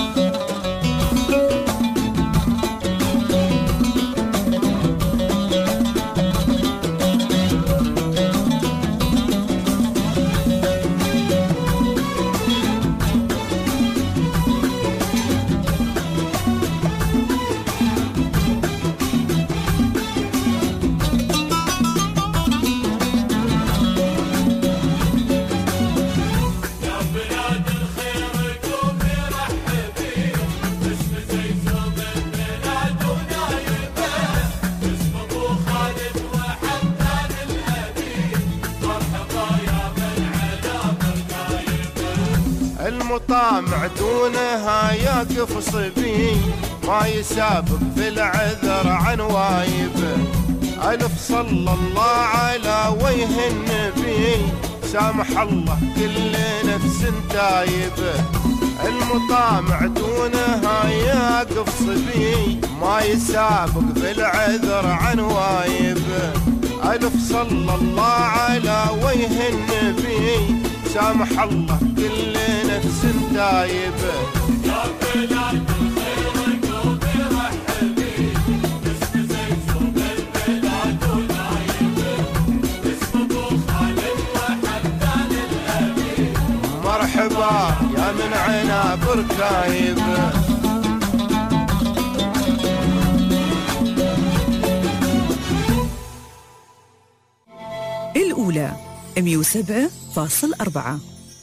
المطامع دونها يقف صبي ما يسابق في العذر عن وايب ألف صلى الله على وجه النبي سامح الله كل نفس تايب المطامع دونها يقف صبي ما يسابق في العذر عن وايب ألف صلى الله على وجه النبي سامح الله كل نفس تايب يا بلاد الخير قومي رحبي باسم زيزوم البلاد ونايب باسم ابو خالد وحمدان الامين مرحبا يا من عنا بركايب الأولى مية وسبعة فاصل أربعة.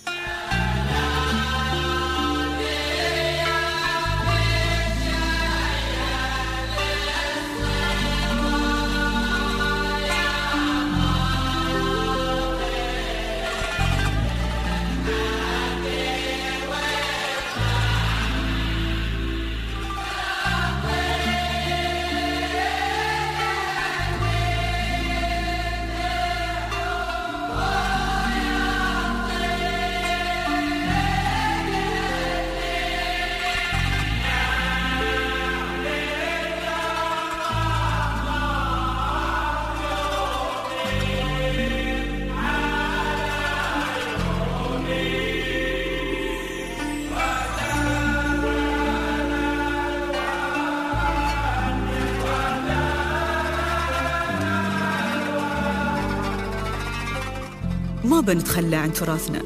ما بنتخلى عن تراثنا.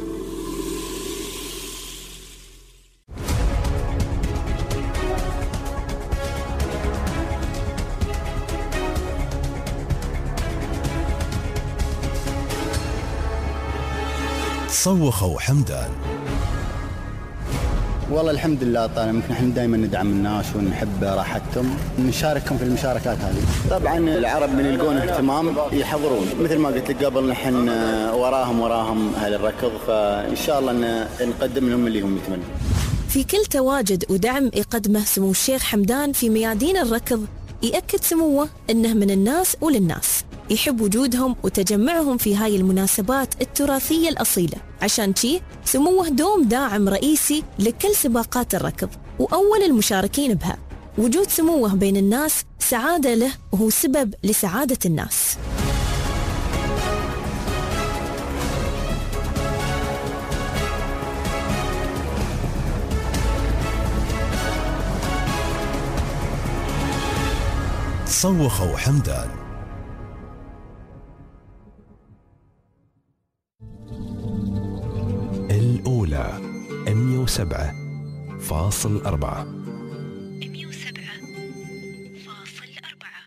صوخوا حمدان والله الحمد لله طال عمرك، نحن دائما ندعم الناس ونحب راحتهم، نشاركهم في المشاركات هذه. طبعا العرب من يلقون اهتمام يحضرون، مثل ما قلت لك قبل نحن وراهم وراهم أهل الركض، فإن شاء الله نقدم لهم اللي هم يتمنون. في كل تواجد ودعم يقدمه سمو الشيخ حمدان في ميادين الركض، يأكد سموه أنه من الناس وللناس، يحب وجودهم وتجمعهم في هاي المناسبات التراثية الأصيلة. عشان شي سموه دوم داعم رئيسي لكل سباقات الركض وأول المشاركين بها. وجود سموه بين الناس سعادة له، وهو سبب لسعادة الناس. صوخوا حمدان. الأولى مية وسبعة فاصل أربعة. مية وسبعة فاصل أربعة.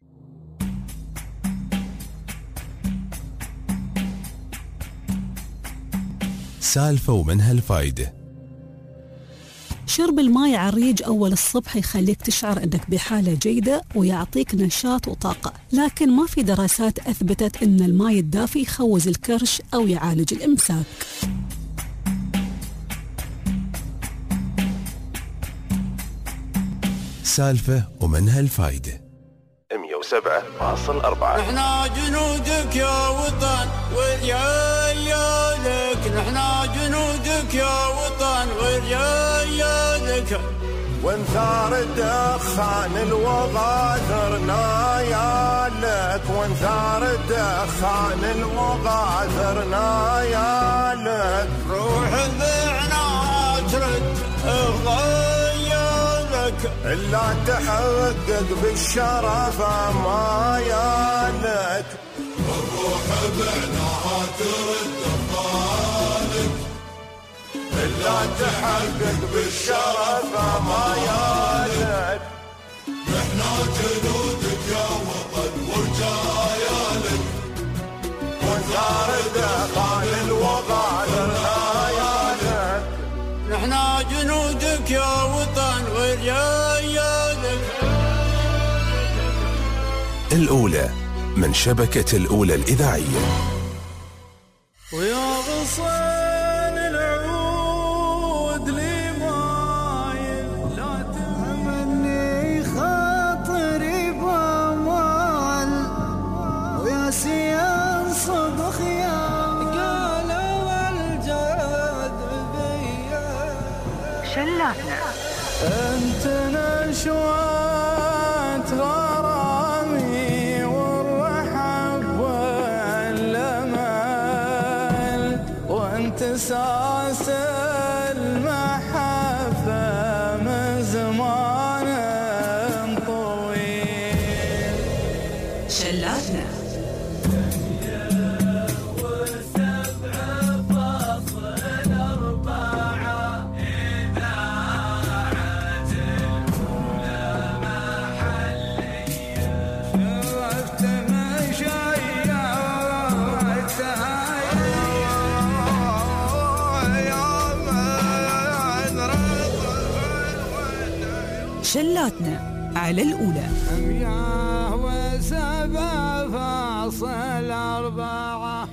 سالفة ومنها الفايدة. شرب الماء على الريق أول الصبح يخليك تشعر أنك بحالة جيدة ويعطيك نشاط وطاقة، لكن ما في دراسات أثبتت أن الماء الدافي يخوز الكرش أو يعالج الإمساك. سالفة ومنها الفايدة. مية وسبعة فاصل أربعة. نحنا جنودك يا وطن ورجالك، نحنا جنودك يا وطن ورجالك، وانثار الدخان الوغى ثرنا يالك، وانثار الدخان الوغى ثرنا يالك، روح ذعنا ترد غيالك، إلا تحقق بالشرف ما يالك، الروح بعناها ترد غيالك، إلا تحقق بالشرف ما يالك، نحنا جنودك يا وطن ورجالك، وانثار دخان الوغى ثرنا يالك، نحنا جنودك يا وطن ورجالك. الأولى من شبكة الأولى الإذاعية. ويا غصن العود لي مايل، لا تهمني خاطري بامال، ويا سيان صبخ يا قالوا الجد بيا شلاتنا انت نشوات غرامي والرحب والامل، وانت ساس المحبه من زمان طويل. شلاتنا شلاتنا على الأولى. مياه وسبع فاصل أربعة.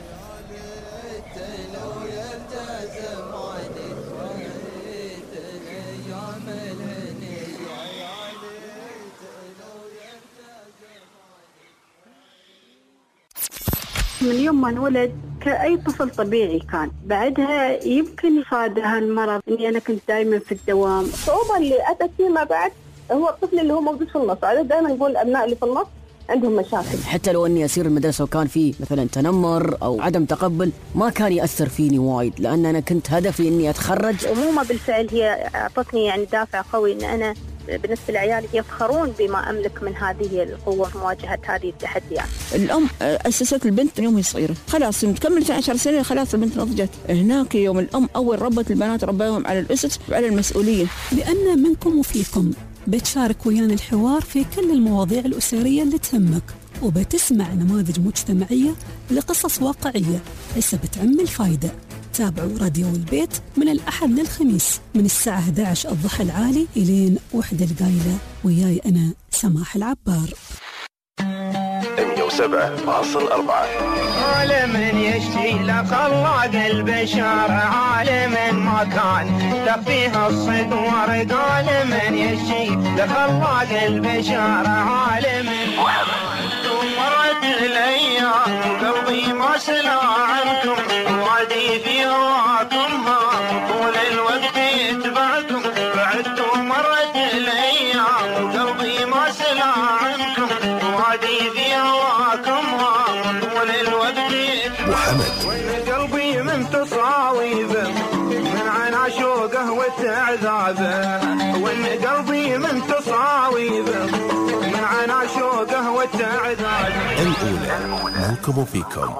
من يوم ما انولد كأي طفل طبيعي كان، بعدها يمكن يصاد هالمرض اني انا كنت دائما في الدوام. الصعوبة اللي اتت فيما بعد هو الطفل اللي هو موجود في النص، عادة دائما نقول الابناء اللي في النص عندهم مشاكل. حتى لو اني اسير المدرسه وكان في مثلا تنمر او عدم تقبل ما كان ياثر فيني وايد، لان انا كنت هدفي اني اتخرج. أمومة بالفعل هي اعطتني يعني دافع قوي ان انا بالنسبة لعيالي يفخرون بما أملك من هذه القوة في مواجهة هذه التحديات. الأم أسست البنت من يوم هي صغيرة، خلاص تكمل عشر سنين خلاص البنت نضجت. هناك يوم الأم أول ربت البنات رباهم على الأسس وعلى المسؤولية. لأن منكم وفيكم بتشارك ويانا الحوار في كل المواضيع الأسرية اللي تهمك، وبتسمع نماذج مجتمعية لقصص واقعية هسه بتعم الفايدة. تابعوا راديو البيت من الأحد للخميس من الساعة أحد عشر الضحى العالي إلين وحدة القايلة، وياي أنا سماح العبار. مية وسبعة فاصل أربعة. عالم يشتي لخلاق البشر، عالم ما كان تخفيها الصدور، قال من يشتي لخلاق البشر، عالم مرت الايام قلبي ما سلا عنكم، وادي في هواكم طول الوقت يتبعكم، بعدتم مرت الايام قلبي ما سلا عنكم، وادي في هواكم طول الوقت محمد. وين قلبي من تصاويبه، من عنا شوقه وتعذابه، وين قلبي من تصاويبه، من عنا شوقه وتعذابه. الأولى منكم وفيكم.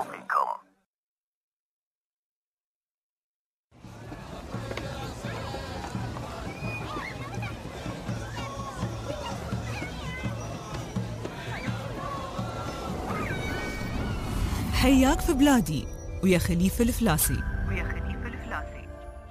حياك في بلادي ويا خليفة الفلاسي. ويا خليفة الفلاسي.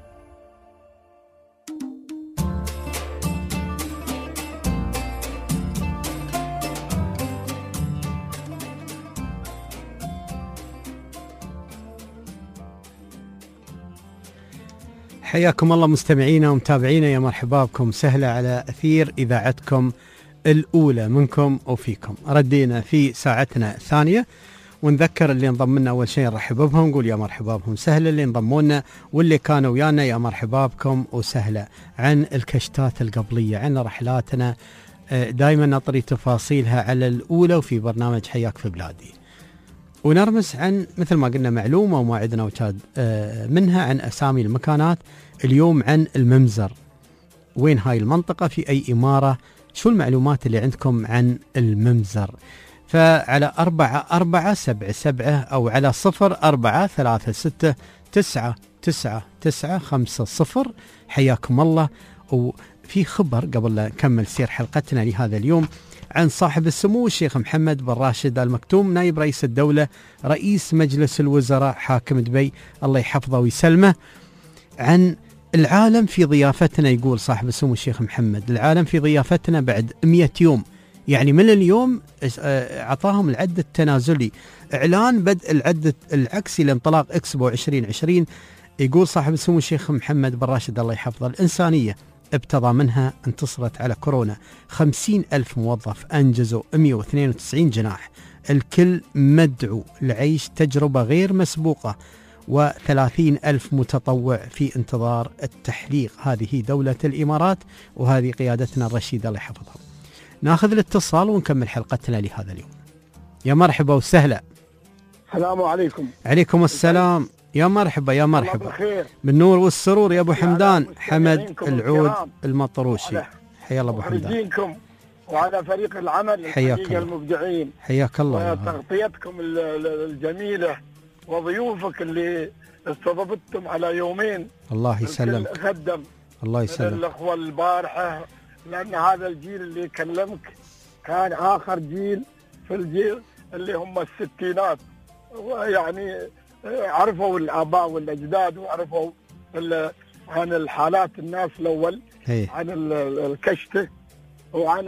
حياكم الله مستمعينا ومتابعينا، يا مرحبا بكم، سهلة على أثير إذاعتكم الأولى منكم وفيكم. ردينا في ساعتنا الثانية، ونذكر اللي انضم لنا أول شيء نرحب بهم، نقول يا مرحبا بهم سهلة، اللي انضموا لنا واللي كانوا ويانا يا مرحبا بكم وسهلة. عن الكشتات القبلية، عن رحلاتنا، دائما نطري تفاصيلها على الأولى وفي برنامج حياك في بلادي، ونرمس عن مثل ما قلنا معلومة وما عندنا وتاد منها عن أسامي المكانات. اليوم عن الممزر، وين هاي المنطقة، في أي إمارة، شو المعلومات اللي عندكم عن الممزر. فعلى أربعة أربعة سبعة سبعة أو على صفر أربعة ثلاثة ستة تسعة تسعة تسعة خمسة صفر. حياكم الله. وفي خبر قبل لا نكمل سير حلقتنا لهذا اليوم عن صاحب السمو الشيخ محمد بن راشد آل مكتوم، نائب رئيس الدولة، رئيس مجلس الوزراء، حاكم دبي، الله يحفظه ويسلمه. عن العالم في ضيافتنا، يقول صاحب السمو الشيخ محمد، العالم في ضيافتنا بعد مئة يوم، يعني من اليوم أعطاهم العد التنازلي، إعلان بدء العد العكسي لانطلاق إكسبو عشرين عشرين. يقول صاحب السمو الشيخ محمد بن راشد الله يحفظه، الإنسانية ابتضامنها انتصرت على كورونا، خمسين ألف موظف أنجزوا مئة واثنين وتسعين جناح، الكل مدعو لعيش تجربة غير مسبوقة، وثلاثين ألف متطوع في انتظار التحليق. هذه دولة الإمارات وهذه قيادتنا الرشيدة الله يحفظها. ناخذ الاتصال ونكمل حلقتنا لهذا اليوم. يا مرحبا وسهلا. السلام عليكم. عليكم السلام. يا مرحبا يا مرحبا. بالنور والسرور يا ابو حمدان. حمد العود المطروشي. حيا الله ابو حمدان. وعلى فريق العمل الحقيقة المبدعين. حياك الله. وتغطيتكم الجميلة وضيوفك اللي استضفتم على يومين. الله يسلمك. خدم. الله يسلمك. الأخوة البارحة، لأن هذا الجيل اللي يكلمك كان آخر جيل في الجيل اللي هم الستينات، ويعني عرفوا الآباء والأجداد وعرفوا عن الحالات الناس الأول، عن الكشتة وعن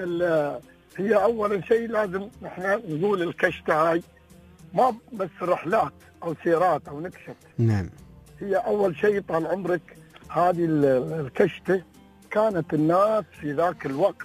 هي أول شيء لازم نحن نقول الكشتة هاي ما بس رحلات أو سيرات أو نكشت. نعم. هي أول شيء طال عمرك هذه الكشتة كانت الناس في ذاك الوقت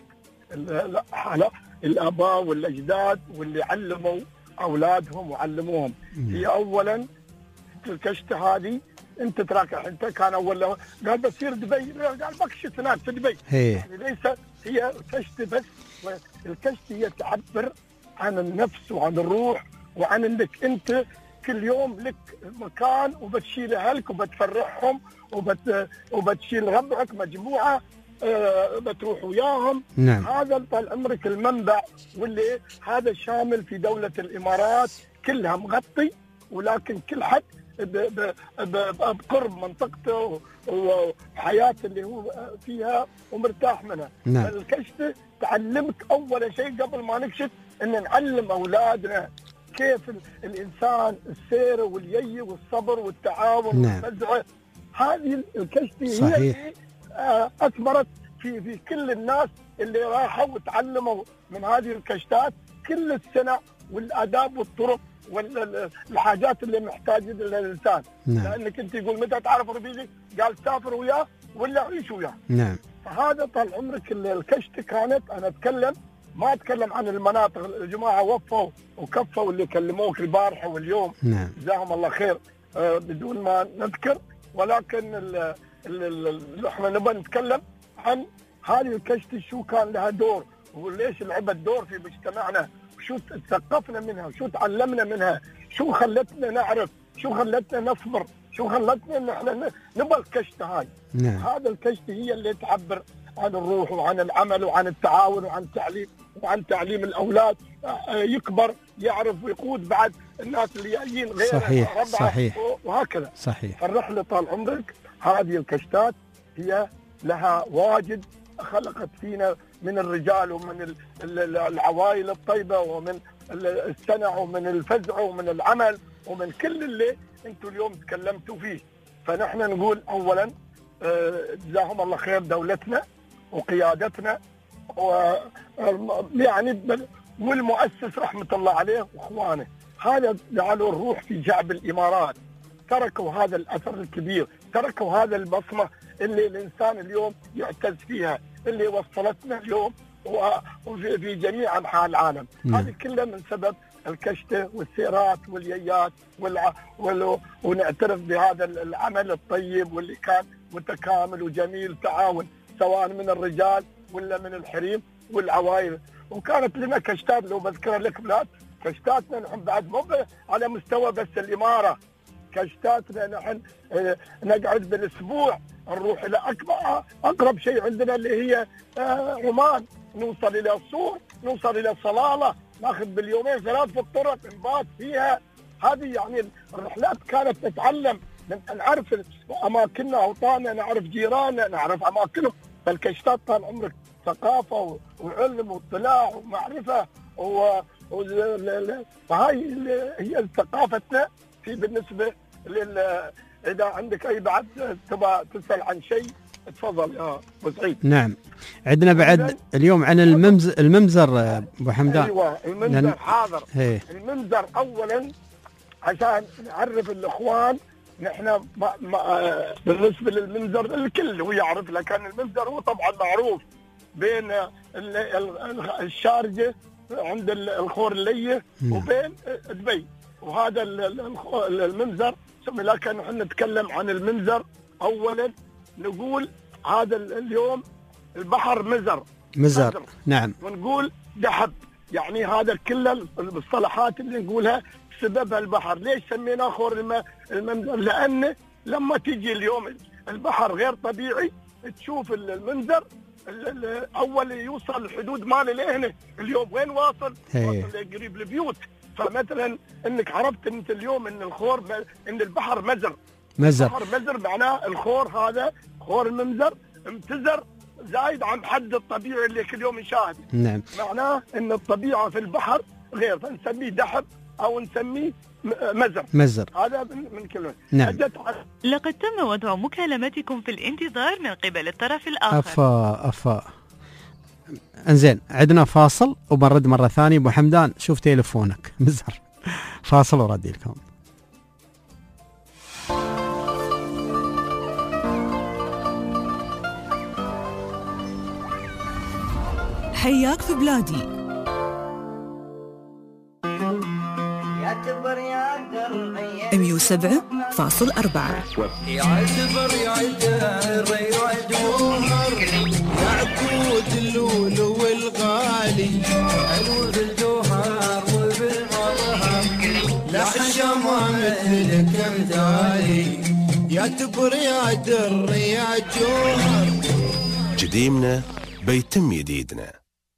الآباء والأجداد واللي علموا أولادهم وعلموهم. هي أولا الكشتة هذه أنت تراك أنت كان أولا قال بصير دبي، قال بكشت هناك في دبي. يعني ليس هي كشتة بس، الكشتة هي تعبر عن النفس وعن الروح وعن انك انت كل يوم لك مكان وبتشيل اهلك وبتفرحهم وبت وبتشيل ربعك مجموعه آه بتروح وياهم. نعم. هذا طال عمرك المنبع، واللي هذا شامل في دوله الامارات كلها مغطي، ولكن كل حد بقرب منطقته وحياته اللي هو فيها ومرتاح منها. نعم. الكشتة تعلمك اول شيء قبل ما نكشف ان نعلم اولادنا كيف ال- الانسان السير واليي والصبر والتعاون نعم. والفزعه. هذه الكشتي هي صحيح. اللي آه، اثمرت في في كل الناس اللي راحوا وتعلموا من هذه الكشتات كل السنه والاداب والطرق والحاجات اللي محتاجها الانسان. نعم. لانك انت يقول متى تعرف رفيقك؟ قال سافر وياه ولا عيش وياه. نعم. فهذا طال عمرك ال- الكشت كانت، انا اتكلم ما اتكلم عن المناطق، الجماعه وفوا وكفوا اللي كلموك البارحه واليوم، نعم. جزاهم الله خير، آه، بدون ما نذكر، ولكن ال- ال- ال- ال- احنا نبغى نتكلم عن هذه الكشت شو كان لها دور وليش لعبت دور في مجتمعنا، وشو تثقفنا منها وشو تعلمنا منها، شو خلتنا نعرف، شو خلتنا نصبر، شو خلتنا ان احنا ن- نبغى الكشت هاي. نعم. هذا الكشت هي اللي تعبر عن الروح وعن العمل وعن التعاون وعن التعليم وعن تعليم الاولاد، آه، يكبر يعرف ويقود بعد الناس اللي جايين غيره صحيح. ربعه صحيح. وهكذا. صحيح. الرحله طال عمرك هذه الكشتات هي لها واجد خلقت فينا من الرجال ومن ال- ال- العوائل الطيبه ومن ال- السنع ومن الفزع ومن العمل ومن كل اللي انتم اليوم تكلمتوا فيه. فنحن نقول اولا آه، جزاهم الله خير دولتنا وقيادتنا ويعني والمؤسس رحمه الله عليه واخوانه، هذا جعلوا الروح في شعب الامارات، تركوا هذا الاثر الكبير، تركوا هذا البصمه اللي الانسان اليوم يعتز فيها، اللي وصلتنا اليوم و- وفي في جميع انحاء العالم. نعم. هذه كلها من سبب الكشته والسيرات والييات والع... وال... ونعترف بهذا العمل الطيب واللي كان متكامل وجميل، تعاون سواء من الرجال ولا من الحريم والعوائل. وكانت لنا كشتات لو بذكر لك بلاد، كشتاتنا نحن بعد مو على مستوى بس الاماره، كشتاتنا نحن آه، نقعد بالاسبوع نروح الى اكبر اقرب شيء عندنا اللي هي آه، عمان، نوصل الى الصور، نوصل الى صلاله، ناخذ باليومين ثلاث في الطرق نبات فيها. هذه يعني الرحلات كانت نتعلم من نعرف اماكننا، اوطاننا، نعرف جيراننا، نعرف اماكنهم. فالكشتات طال عمرك ثقافه وعلم واطلاع ومعرفه و... و... فهاي هي ثقافتنا في بالنسبه لل. اذا عندك اي بعد تبغى تسال عن شيء تفضل يا ابو سعيد. نعم. عندنا بعد اليوم عن الممز الممزر ابو حمدان. ايوه المنزر لن... حاضر. هي. المنزر اولا عشان نعرف الاخوان، نحن ما ما بالنسبه للمنزر الكل هو يعرف، لكن المنزر هو طبعا معروف بين ال- ال- الشارجه عند ال- الخور الليه وبين دبي، وهذا ال- ال- المنزر. لكن نحن نتكلم عن المنزر اولا، نقول هذا اليوم البحر مزر مزر. نعم. ونقول دحب، يعني هذا كل المصطلحات اللي نقولها بسببها البحر. ليش سميناه خور الم- المنزر؟ لأن لما تيجي اليوم البحر غير طبيعي، تشوف المنزر ال- ال- أول يوصل الحدود ماله لهنا، اليوم وين واصل؟ هي. واصل قريب البيوت. فمثلا انك عرفت انت اليوم ان الخور م- ان البحر مزر. مزر. البحر مزر معناه الخور هذا خور المنزر امتزر زايد عن حد الطبيعي اللي كل يوم نشاهده. نعم. معناه ان الطبيعه في البحر غير، فنسميه دحب او نسميه م- مزر. مزر. هذا من, من كلمه. نعم. أجت على- لقد تم وضع مكالمتكم في الانتظار من قبل الطرف الآخر. افا افا انزين، عندنا فاصل وبنرد مره ثانيه. ابو حمدان شوف تليفونك. مزر. فاصل وردي لكم. حياك في بلادي. مية وسبعة فاصل أربعة. يعتبر يعتبر يعجبوهر يعقود اللول والغالي، حلو بالجوهر وبالمظهر، لحشمه مثلك مثالي، يعتبر يا در يا جوهر. جديمنا بيتم جديدنا.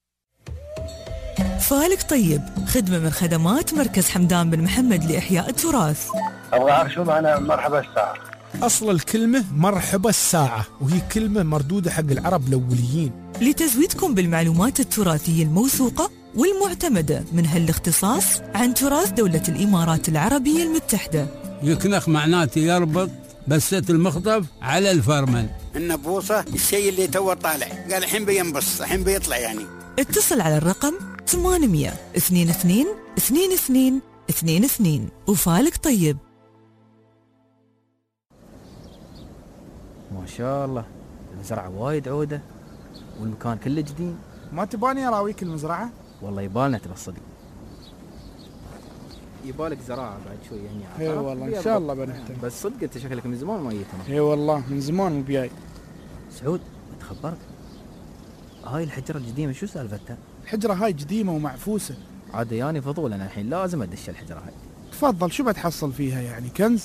فالك طيب، خدمة من خدمات مركز حمدان بن محمد لإحياء التراث. أبغى أعرف شو معنى مرحبا الساعة. أصل الكلمة مرحبا الساعة، وهي كلمة مردودة حق العرب الأوليين. لتزويدكم بالمعلومات التراثية الموثوقة والمعتمدة من هالاختصاص عن تراث دولة الإمارات العربية المتحدة. يكنخ معناته يربط بسة المخطف على الفرمل. النبوصة الشيء اللي تو طالع، قال الحين بينبص الحين بيطلع يعني. اتصل على الرقم ثمانمية اثنين اثنين اثنين اثنين اثنين اثنين وفالك طيب. ما شاء الله المزرعة وايد عودة والمكان كله جديد. ما تباني اراويك المزرعة؟ والله يبالنا تبى الصدق. يبالك زراعة بعد شوي يعني. اي والله ان شاء الله بنهتم. بس صدق انت شكلك من زمان ما جيت. اي والله من زمان مو بجاي. سعود تخبرك هاي الحجرة القديمة شو سالفتها؟ الحجرة هاي قديمة ومعفوسة. عاد ياني فضول انا الحين لازم ادش الحجرة هاي. تفضل شو بتحصل فيها يعني كنز؟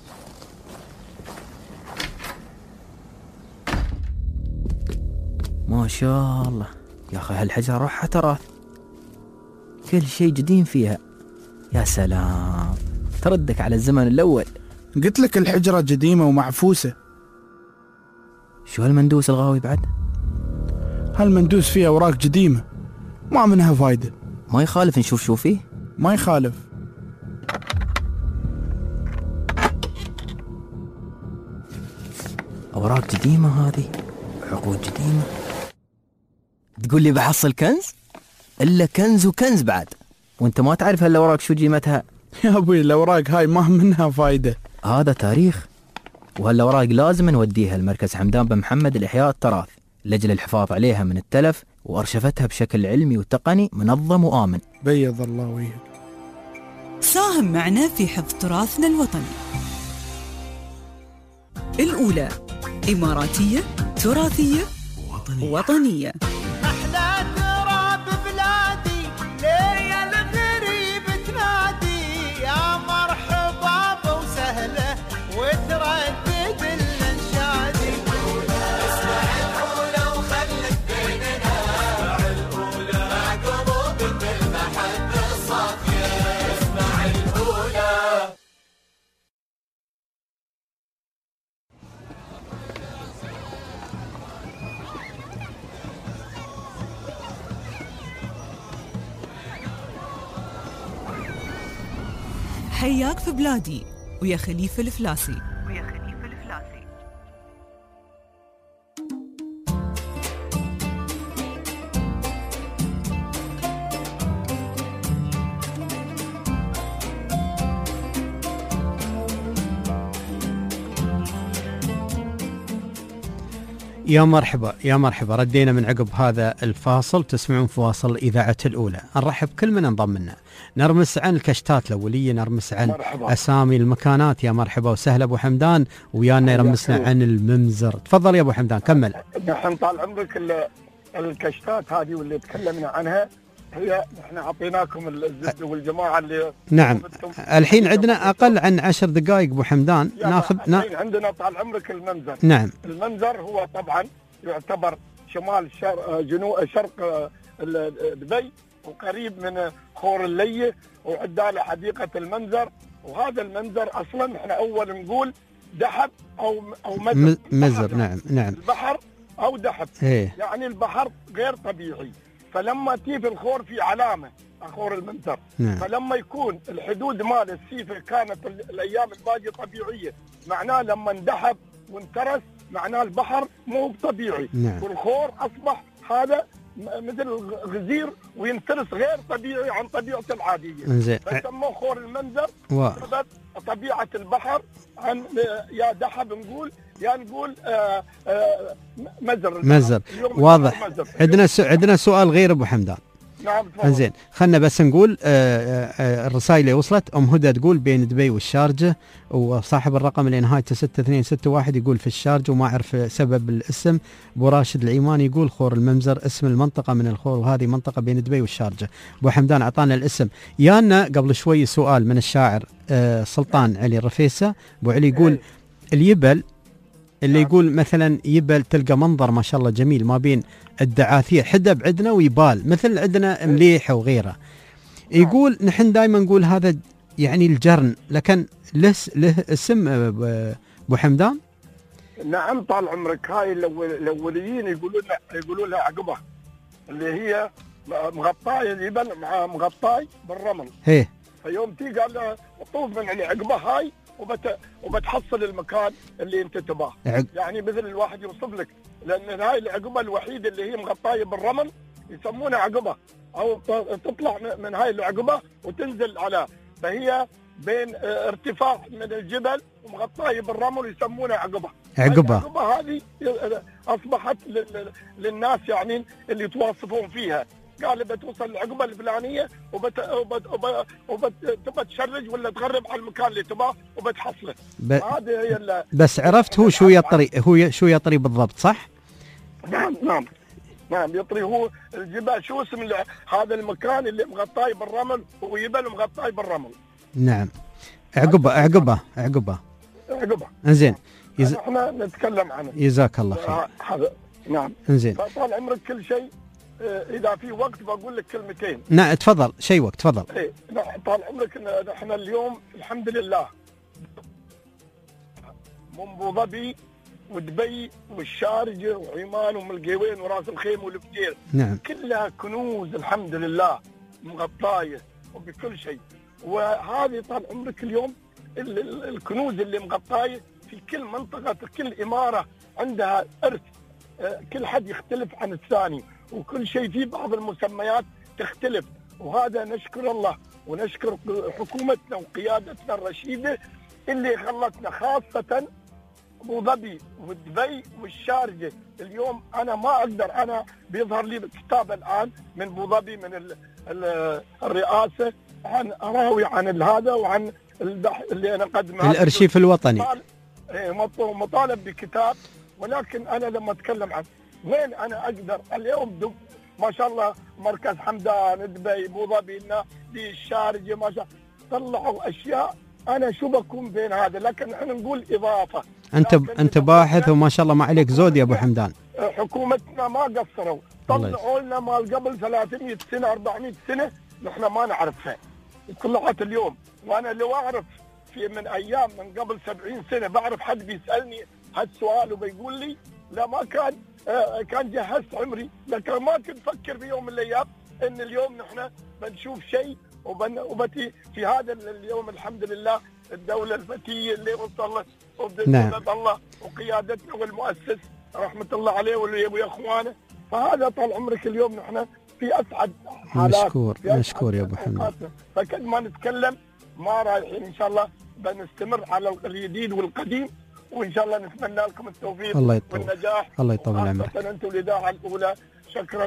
ما شاء الله يا اخي هالحجرة روحها تراث كل شيء قديم فيها. يا سلام تردك على الزمن الاول. قلت لك الحجرة قديمة ومعفوسة. شو هالمندوس الغاوي بعد؟ هالمندوس فيه اوراق قديمة ما منها فايدة. ما يخالف نشوف شو فيه؟ ما يخالف. اوراق قديمة هذه عقود قديمة. تقول لي بحصل كنز؟ الا كنز وكنز بعد وانت ما تعرف هالاوراق شو قيمتها. يا ابوي الاوراق هاي ما منها فايدة. هذا تاريخ وهالاوراق لازم نوديها لمركز حمدان بن محمد لإحياء التراث لأجل الحفاظ عليها من التلف وأرشفتها بشكل علمي وتقني منظم وآمن. بيض الله وجهك. ساهم معنا في حفظ تراثنا الوطني. الأولى إماراتية تراثية وطنية, وطنية. أحلى تراب بلادي ليا الغريب تنادي يا مرحبا وسهلة وتردد الانشادي. اسمع الأولى وخلك بيننا اسمع الأولى مع قلوب بالمحبة الصافية. اسمع الأولى. حياك في بلادي ويا خليفة الفلاسي. ويا خليفة الفلاسي. يا مرحبا يا مرحبا. ردينا من عقب هذا الفاصل. تسمعون فواصل الإذاعة الأولى. نرحب كل من انضم لنا. نرمس عن الكشتات الأولية، نرمس عن مرحبا. أسامي المكانات. يا مرحبا وسهلا أبو حمدان ويانا يرمسنا عن الممزر. تفضل يا أبو حمدان كمل. نحن طال عمرك الكشتات هذه واللي تكلمنا عنها هي نحن أعطيناكم الزبدة والجماعة اللي نعم. الحين عندنا أقل عن عشر دقائق أبو حمدان ناخذ. الحين عندنا طال عمرك المنزر. نعم. المنزر هو طبعا يعتبر شمال شرق جنوب شرق دبي وقريب من خور اللية وعداله حديقة المنزر. وهذا المنزر أصلا احنا أول نقول دحب أو أو مزر. مزر نعم نعم. البحر أو دحب. إيه. يعني البحر غير طبيعي. فلما تيجي الخور في علامة خور المنزر. نعم. فلما يكون الحدود مال السيفة كانت الأيام الباقية طبيعية معناه لما اندحب وانترس معناه البحر مو طبيعي. نعم. والخور أصبح هذا مثل غزير وينترس غير طبيعي عن طبيعته العادية. زين. فسموه خور المنزر بسبب طبيعة البحر عن يا دحب نقول يا نقول آآ آآ مزر. مزر واضح. عندنا سو... عندنا سؤال غير ابو حمدان. نعم زين خلنا بس نقول آآ آآ الرسائل اللي وصلت. ام هدى تقول بين دبي والشارجه وصاحب الرقم اللي نهايته ستة اثنين ستة واحد يقول في الشارجه وما اعرف سبب الاسم. ابو راشد العيماني يقول خور الممزر اسم المنطقه من الخور وهذه منطقه بين دبي والشارجه. ابو حمدان اعطانا الاسم. يانا قبل شوي سؤال من الشاعر سلطان علي الرفيسه. ابو علي يقول اليبل اللي يقول مثلا يبل تلقى منظر ما شاء الله جميل ما بين الدعاثير حدب عندنا ويبال مثل عندنا مليحه وغيره. يقول نحن دائما نقول هذا يعني الجرن لكن له له اسم ابو حمدان. نعم طال عمرك. هاي الاوليين يقولون يقولوا لها عقبه اللي هي مغطاي الجبل مع مغطاي بالرمل. ايه فيوم تي قال له طوف من العقبه هاي وبت وبتحصل المكان اللي انت تباه. عق... يعني مثل الواحد يوصف لك، لان هاي العقبه الوحيده اللي هي مغطايه بالرمل يسمونها عقبه، او تطلع من هاي العقبه وتنزل على، فهي بين ارتفاع من الجبل ومغطايه بالرمل يسمونها عقبه. عقبه العقبه هذه اصبحت للناس يعني اللي يتواصفون فيها. قال بتوصل العقبه الفلانيه وبت وبت وبت تشرج ولا تغرب على المكان اللي تباه وبتحصله. ب... هذه هي. بس عرفت هو شو يطري، هو شو يطري بالضبط صح؟ نعم نعم نعم يطري هو الجبال. شو اسم هذا المكان اللي مغطاي بالرمل؟ هو جبل مغطاي بالرمل. نعم عقبه عقبه عقبه عقبه. انزين يز... احنا نتكلم عنه. جزاك الله خير. هذا نعم. انزين طال عمرك كل شيء اذا في وقت بقول لك كلمتين. نعم تفضل شيء وقت تفضل. ايه طال عمرك احنا اليوم الحمد لله من ابو ظبي ودبي والشارجه وعمان وام القوين وراس الخيم والفتير. نعم كلها كنوز الحمد لله مغطايه وبكل شيء. وهذه طال عمرك اليوم الكنوز اللي مغطايه في كل منطقه، في كل اماره عندها ارث، كل حد يختلف عن الثاني، وكل شيء في بعض المسميات تختلف. وهذا نشكر الله ونشكر حكومتنا وقيادتنا الرشيده اللي خلتنا، خاصه ابو ظبي ودبي والشارجه. اليوم انا ما اقدر، انا بيظهر لي كتاب الان من ابو ظبي من ال ال الرئاسه عن اراوي عن هذا وعن اللي انا قدمه الارشيف الوطني. مطالب بكتاب، ولكن انا لما اتكلم عن وين انا اقدر اليوم دب ما شاء الله مركز حمدان دبي ابو ظبي دي الشارجه ما شاء طلعوا اشياء. انا شو بكون بين هذا، لكن احنا نقول اضافه. انت انت باحث وما شاء الله ما عليك زود يا ابو حمدان. حكومتنا ما قصروا، طلعوا لنا مال قبل ثلاثمية سنه أربعمية سنه نحن ما نعرفها، طلعت اليوم. وانا لو اعرف في من ايام من قبل سبعين سنه بعرف حد بيسالني هالسؤال وبيقول لي لا ما كان آه كان جهزت عمري، لكن ما كنت افكر بيوم من الايام ان اليوم نحن بنشوف شيء وبن وبتي في هذا اليوم. الحمد لله الدوله الفتيه اللي وصلت نعم. الله وقيادتنا والمؤسس رحمه الله عليه ويا اخوانه. فهذا طال عمرك اليوم نحن في اسعد حالات. مشكور مشكور يا ابو حمدان. فكل ما نتكلم ما رايحين ان شاء الله بنستمر على الجديد والقديم، وان شاء الله نتمنى لكم التوفيق الله يطول. والنجاح. الله يطول عمرك. انتم الاذاعه الاولى. شكرا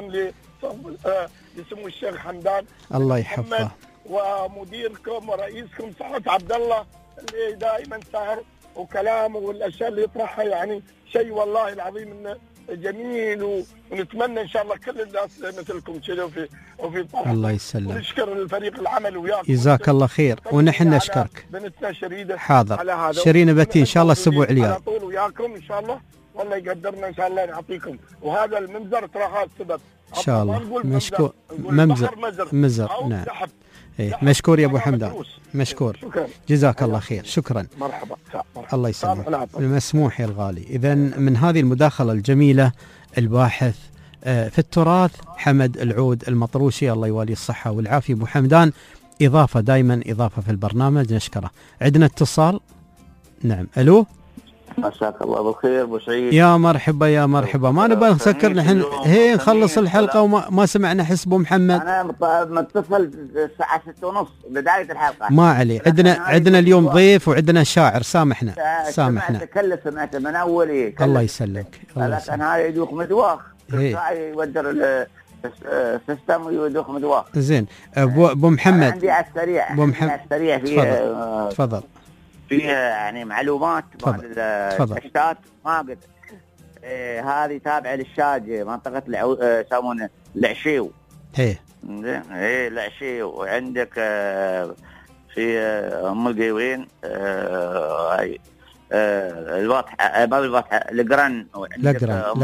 لسمو الشيخ حمدان الله يحفظه، ومديركم ورئيسكم سعد عبد الله اللي دائما سهر وكلامه والاشياء اللي يطرحها يعني شيء والله العظيم انه جميل. ونتمنى ان شاء الله كل الناس مثلكم كذا وفي وفي طرح. الله يسلمك. ونشكر الفريق العمل وياك. جزاك الله خير ونحن نشكرك. بنتنا شريده حاضر على هذا. شيرين بتي ان شاء الله الاسبوع الجاي على طول وياكم ان شاء الله، والله يقدرنا ان شاء الله نعطيكم. وهذا المنزر ترى هذا السبب ان شاء الله. مشكور. ممزر مزر, مزر. نعم ايه مشكور يا ابو حمدان مشكور. شكرا. جزاك الله خير. شكرا. مرحبا. الله يسلمك. المسموح يا الغالي. اذا من هذه المداخله الجميله الباحث في التراث حمد العود المطروشي الله يواليه الصحه والعافيه ابو حمدان، اضافه دائما اضافه في البرنامج نشكره. عندنا اتصال. نعم الو. مساك الله بالخير ابو سعيد. يا مرحبا يا مرحبا. ما نبغى نسكر نحن هي نخلص الحلقه وما ما سمعنا حس ابو محمد. انا متصل الساعه ستة ونص بدايه الحلقه. ما علي. عندنا عندنا اليوم ضيف وعندنا شاعر. سامحنا سامحنا. تكلف سمعت من اول ايه. الله يسلمك. لكن هاي يدوخ مدواخ. يودر السيستم ويدوخ مدواخ. زين ابو ابو محمد. عندي على السريع. ابو محمد. على السريع في تفضل. فيها يعني معلومات بعض الكشتات ما قلت. إيه هذه تابعه للشاج منطقه العو... يسمونه العشيو. ايه ايه العشيو. وعندك آه في ام القيوين آه هاي آه الواضحه ما الواضحه القرن. وعندك ام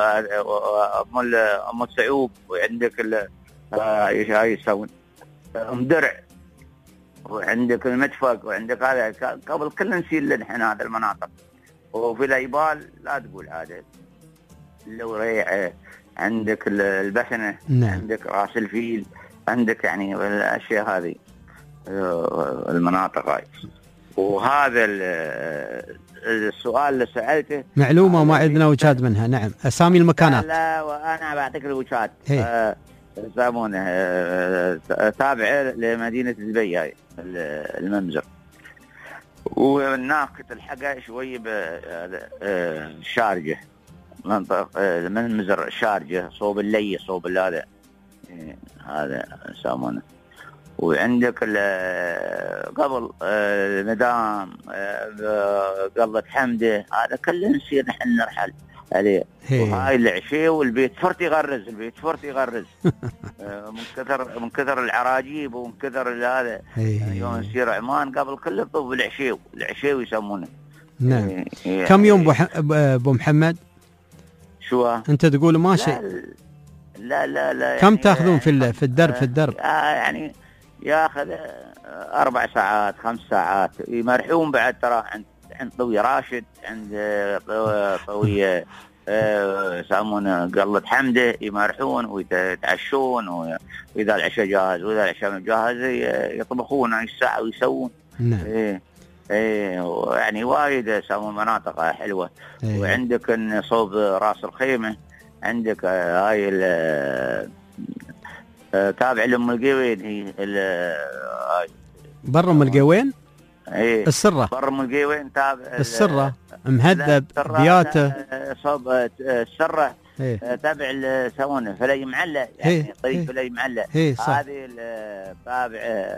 ام ام السعوب. وعندك هاي يسمون ام درع. وعندك المدفق. وعندك هذا قبل كلنا نسيل نحن هذا المناطق. وفي الايبال لا تقول هذا اللوريع عندك البسنة، نعم. عندك راس الفيل، عندك يعني الأشياء هذه المناطق هاي. وهذا السؤال اللي سألته معلومة ما عندنا وجهات منها. نعم، أسامي المكانات. لا وأنا بعطيك الوجهات. يسمونه آه تابع لمدينة دبي هاي المنزر، والناقة الحقها شوي بالشارجة، منطقة المنزر الشارجة صوب اللية صوب هذا هذا يسمونه. وعندك قبل المدام قلة حمده، هذا كله نصير نحن نرحل عليه. وهاي العشاء والبيت فرت يغرز، البيت فرت يغرز من كثر من كثر العراجيب ومن كثر هذا. يوم نصير عمان قبل كله طب العشاء، العشاء يسمونه. نعم. كم يوم ابو محمد؟ شو انت تقول ماشي؟ لا لا لا كم يعني تاخذون في في الدرب؟ في الدرب يعني ياخذ اربع ساعات خمس ساعات. يمرحون بعد ترى عند عند طوي راشد، عند طوي يسمونه قلة حمده، يمرحون ويتعشون، واذا العشاء جاهز واذا العشاء جاهز يطبخون هاي الساعه ويسوون. نعم. ايه ايه يعني وايد يسوون مناطق حلوه. إيه. وعندك صوب راس الخيمه، عندك هاي تابع لأم القوين، هي برا ام القوين. ايه السرة برا ام القوين تابع السرة مهذب بياته صوب السرة. إيه. تابع يسوونه فلي معلة، يعني إيه. طريق إيه. فلي معلة. إيه. هذه تابع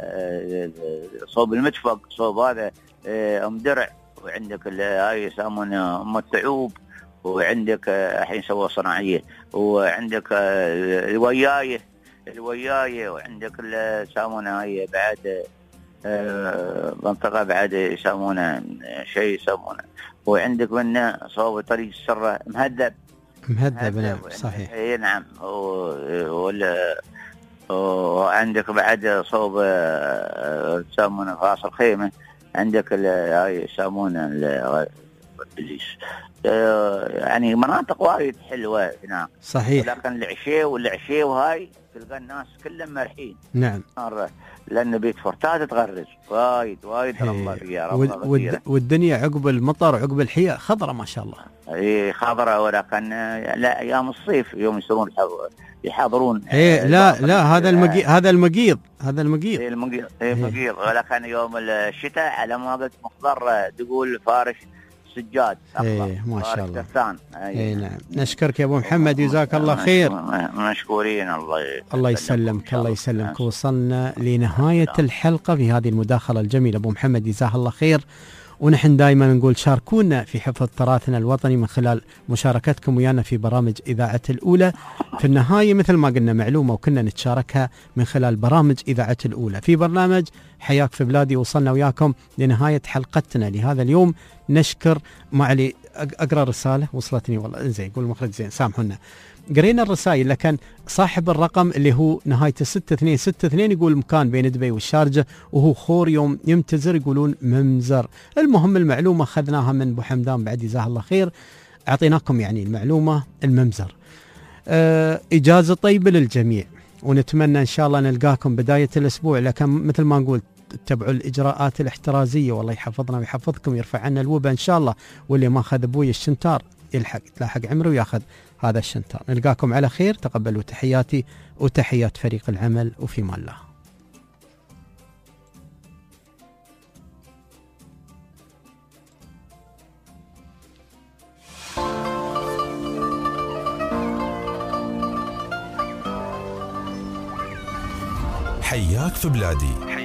صوب المتفق، صوب هذا ام درع. وعندك هاي يسمونه ام التعوب، وعندك الحين سووا صناعية، وعندك الوياية الوياية وعندك يسمونه هاي بعد منطقة بعد يسمونه شيء يسمونه. وعندك منه صوب طريق السرة مهذب مهذب. نعم صحيح. اي نعم. ولا وعندك بعد صوب يسمونه راس الخيمة، عندك هاي يسمونه البوليس. يعني مناطق وايد حلوة هنا. صحيح. لكن العشاء والعشاء وهاي تلقى الناس كلهم مرحين. نعم. لأن بيت فرتات تغرز وايد وايد. الله يا رب. ود والدنيا عقب المطر عقب الحياة خضرة ما شاء الله. اي خضرة. ولكن لا ايام الصيف يوم يسوون يحضرون. ايه لا لا هذا المقيض هذا المقيض هذا المقيض. ايه المقيض ايه المقيض. ولكن يوم الشتاء على ما قلت مخضر تقول فارش سجاد. ايه ما شاء الله. ايه نعم. نشكرك يا ابو محمد، جزاك الله خير. مشكورين. الله الله يسلمك الله يسلمك. وصلنا لنهاية الحلقة في هذه المداخلة الجميلة. ابو محمد جزاه الله خير. ونحن دائما نقول شاركونا في حفظ تراثنا الوطني من خلال مشاركتكم ويانا في برامج إذاعة الأولى. في النهاية مثل ما قلنا معلومة وكنا نتشاركها من خلال برامج إذاعة الأولى. في برنامج حياك في بلادي وصلنا وياكم لنهاية حلقتنا لهذا اليوم. نشكر ما علي أقرأ رسالة وصلتني والله زين، يقول مخرج زين سامحونا. قرينا الرسائل، لكن صاحب الرقم اللي هو نهايته ستة اثنين ستة اثنين يقول مكان بين دبي والشارجة، وهو خور يوم يمتزر يقولون ممزر. المهم المعلومة أخذناها من أبو حمدان بعد جزاه الله خير، أعطيناكم يعني المعلومة الممزر. أه إجازة طيبة للجميع، ونتمنى إن شاء الله نلقاكم بداية الأسبوع. لكن مثل ما نقول اتبعوا الإجراءات الاحترازية، والله يحفظنا ويحفظكم، يرفع عنا الوباء إن شاء الله. واللي ما أخذ أبوي الشنتار يلحق يتلاحق عمره وياخذ هذا الشنتار. نلقاكم على خير، تقبلوا تحياتي وتحيات فريق العمل، وفي مان الله. حياك في بلادي.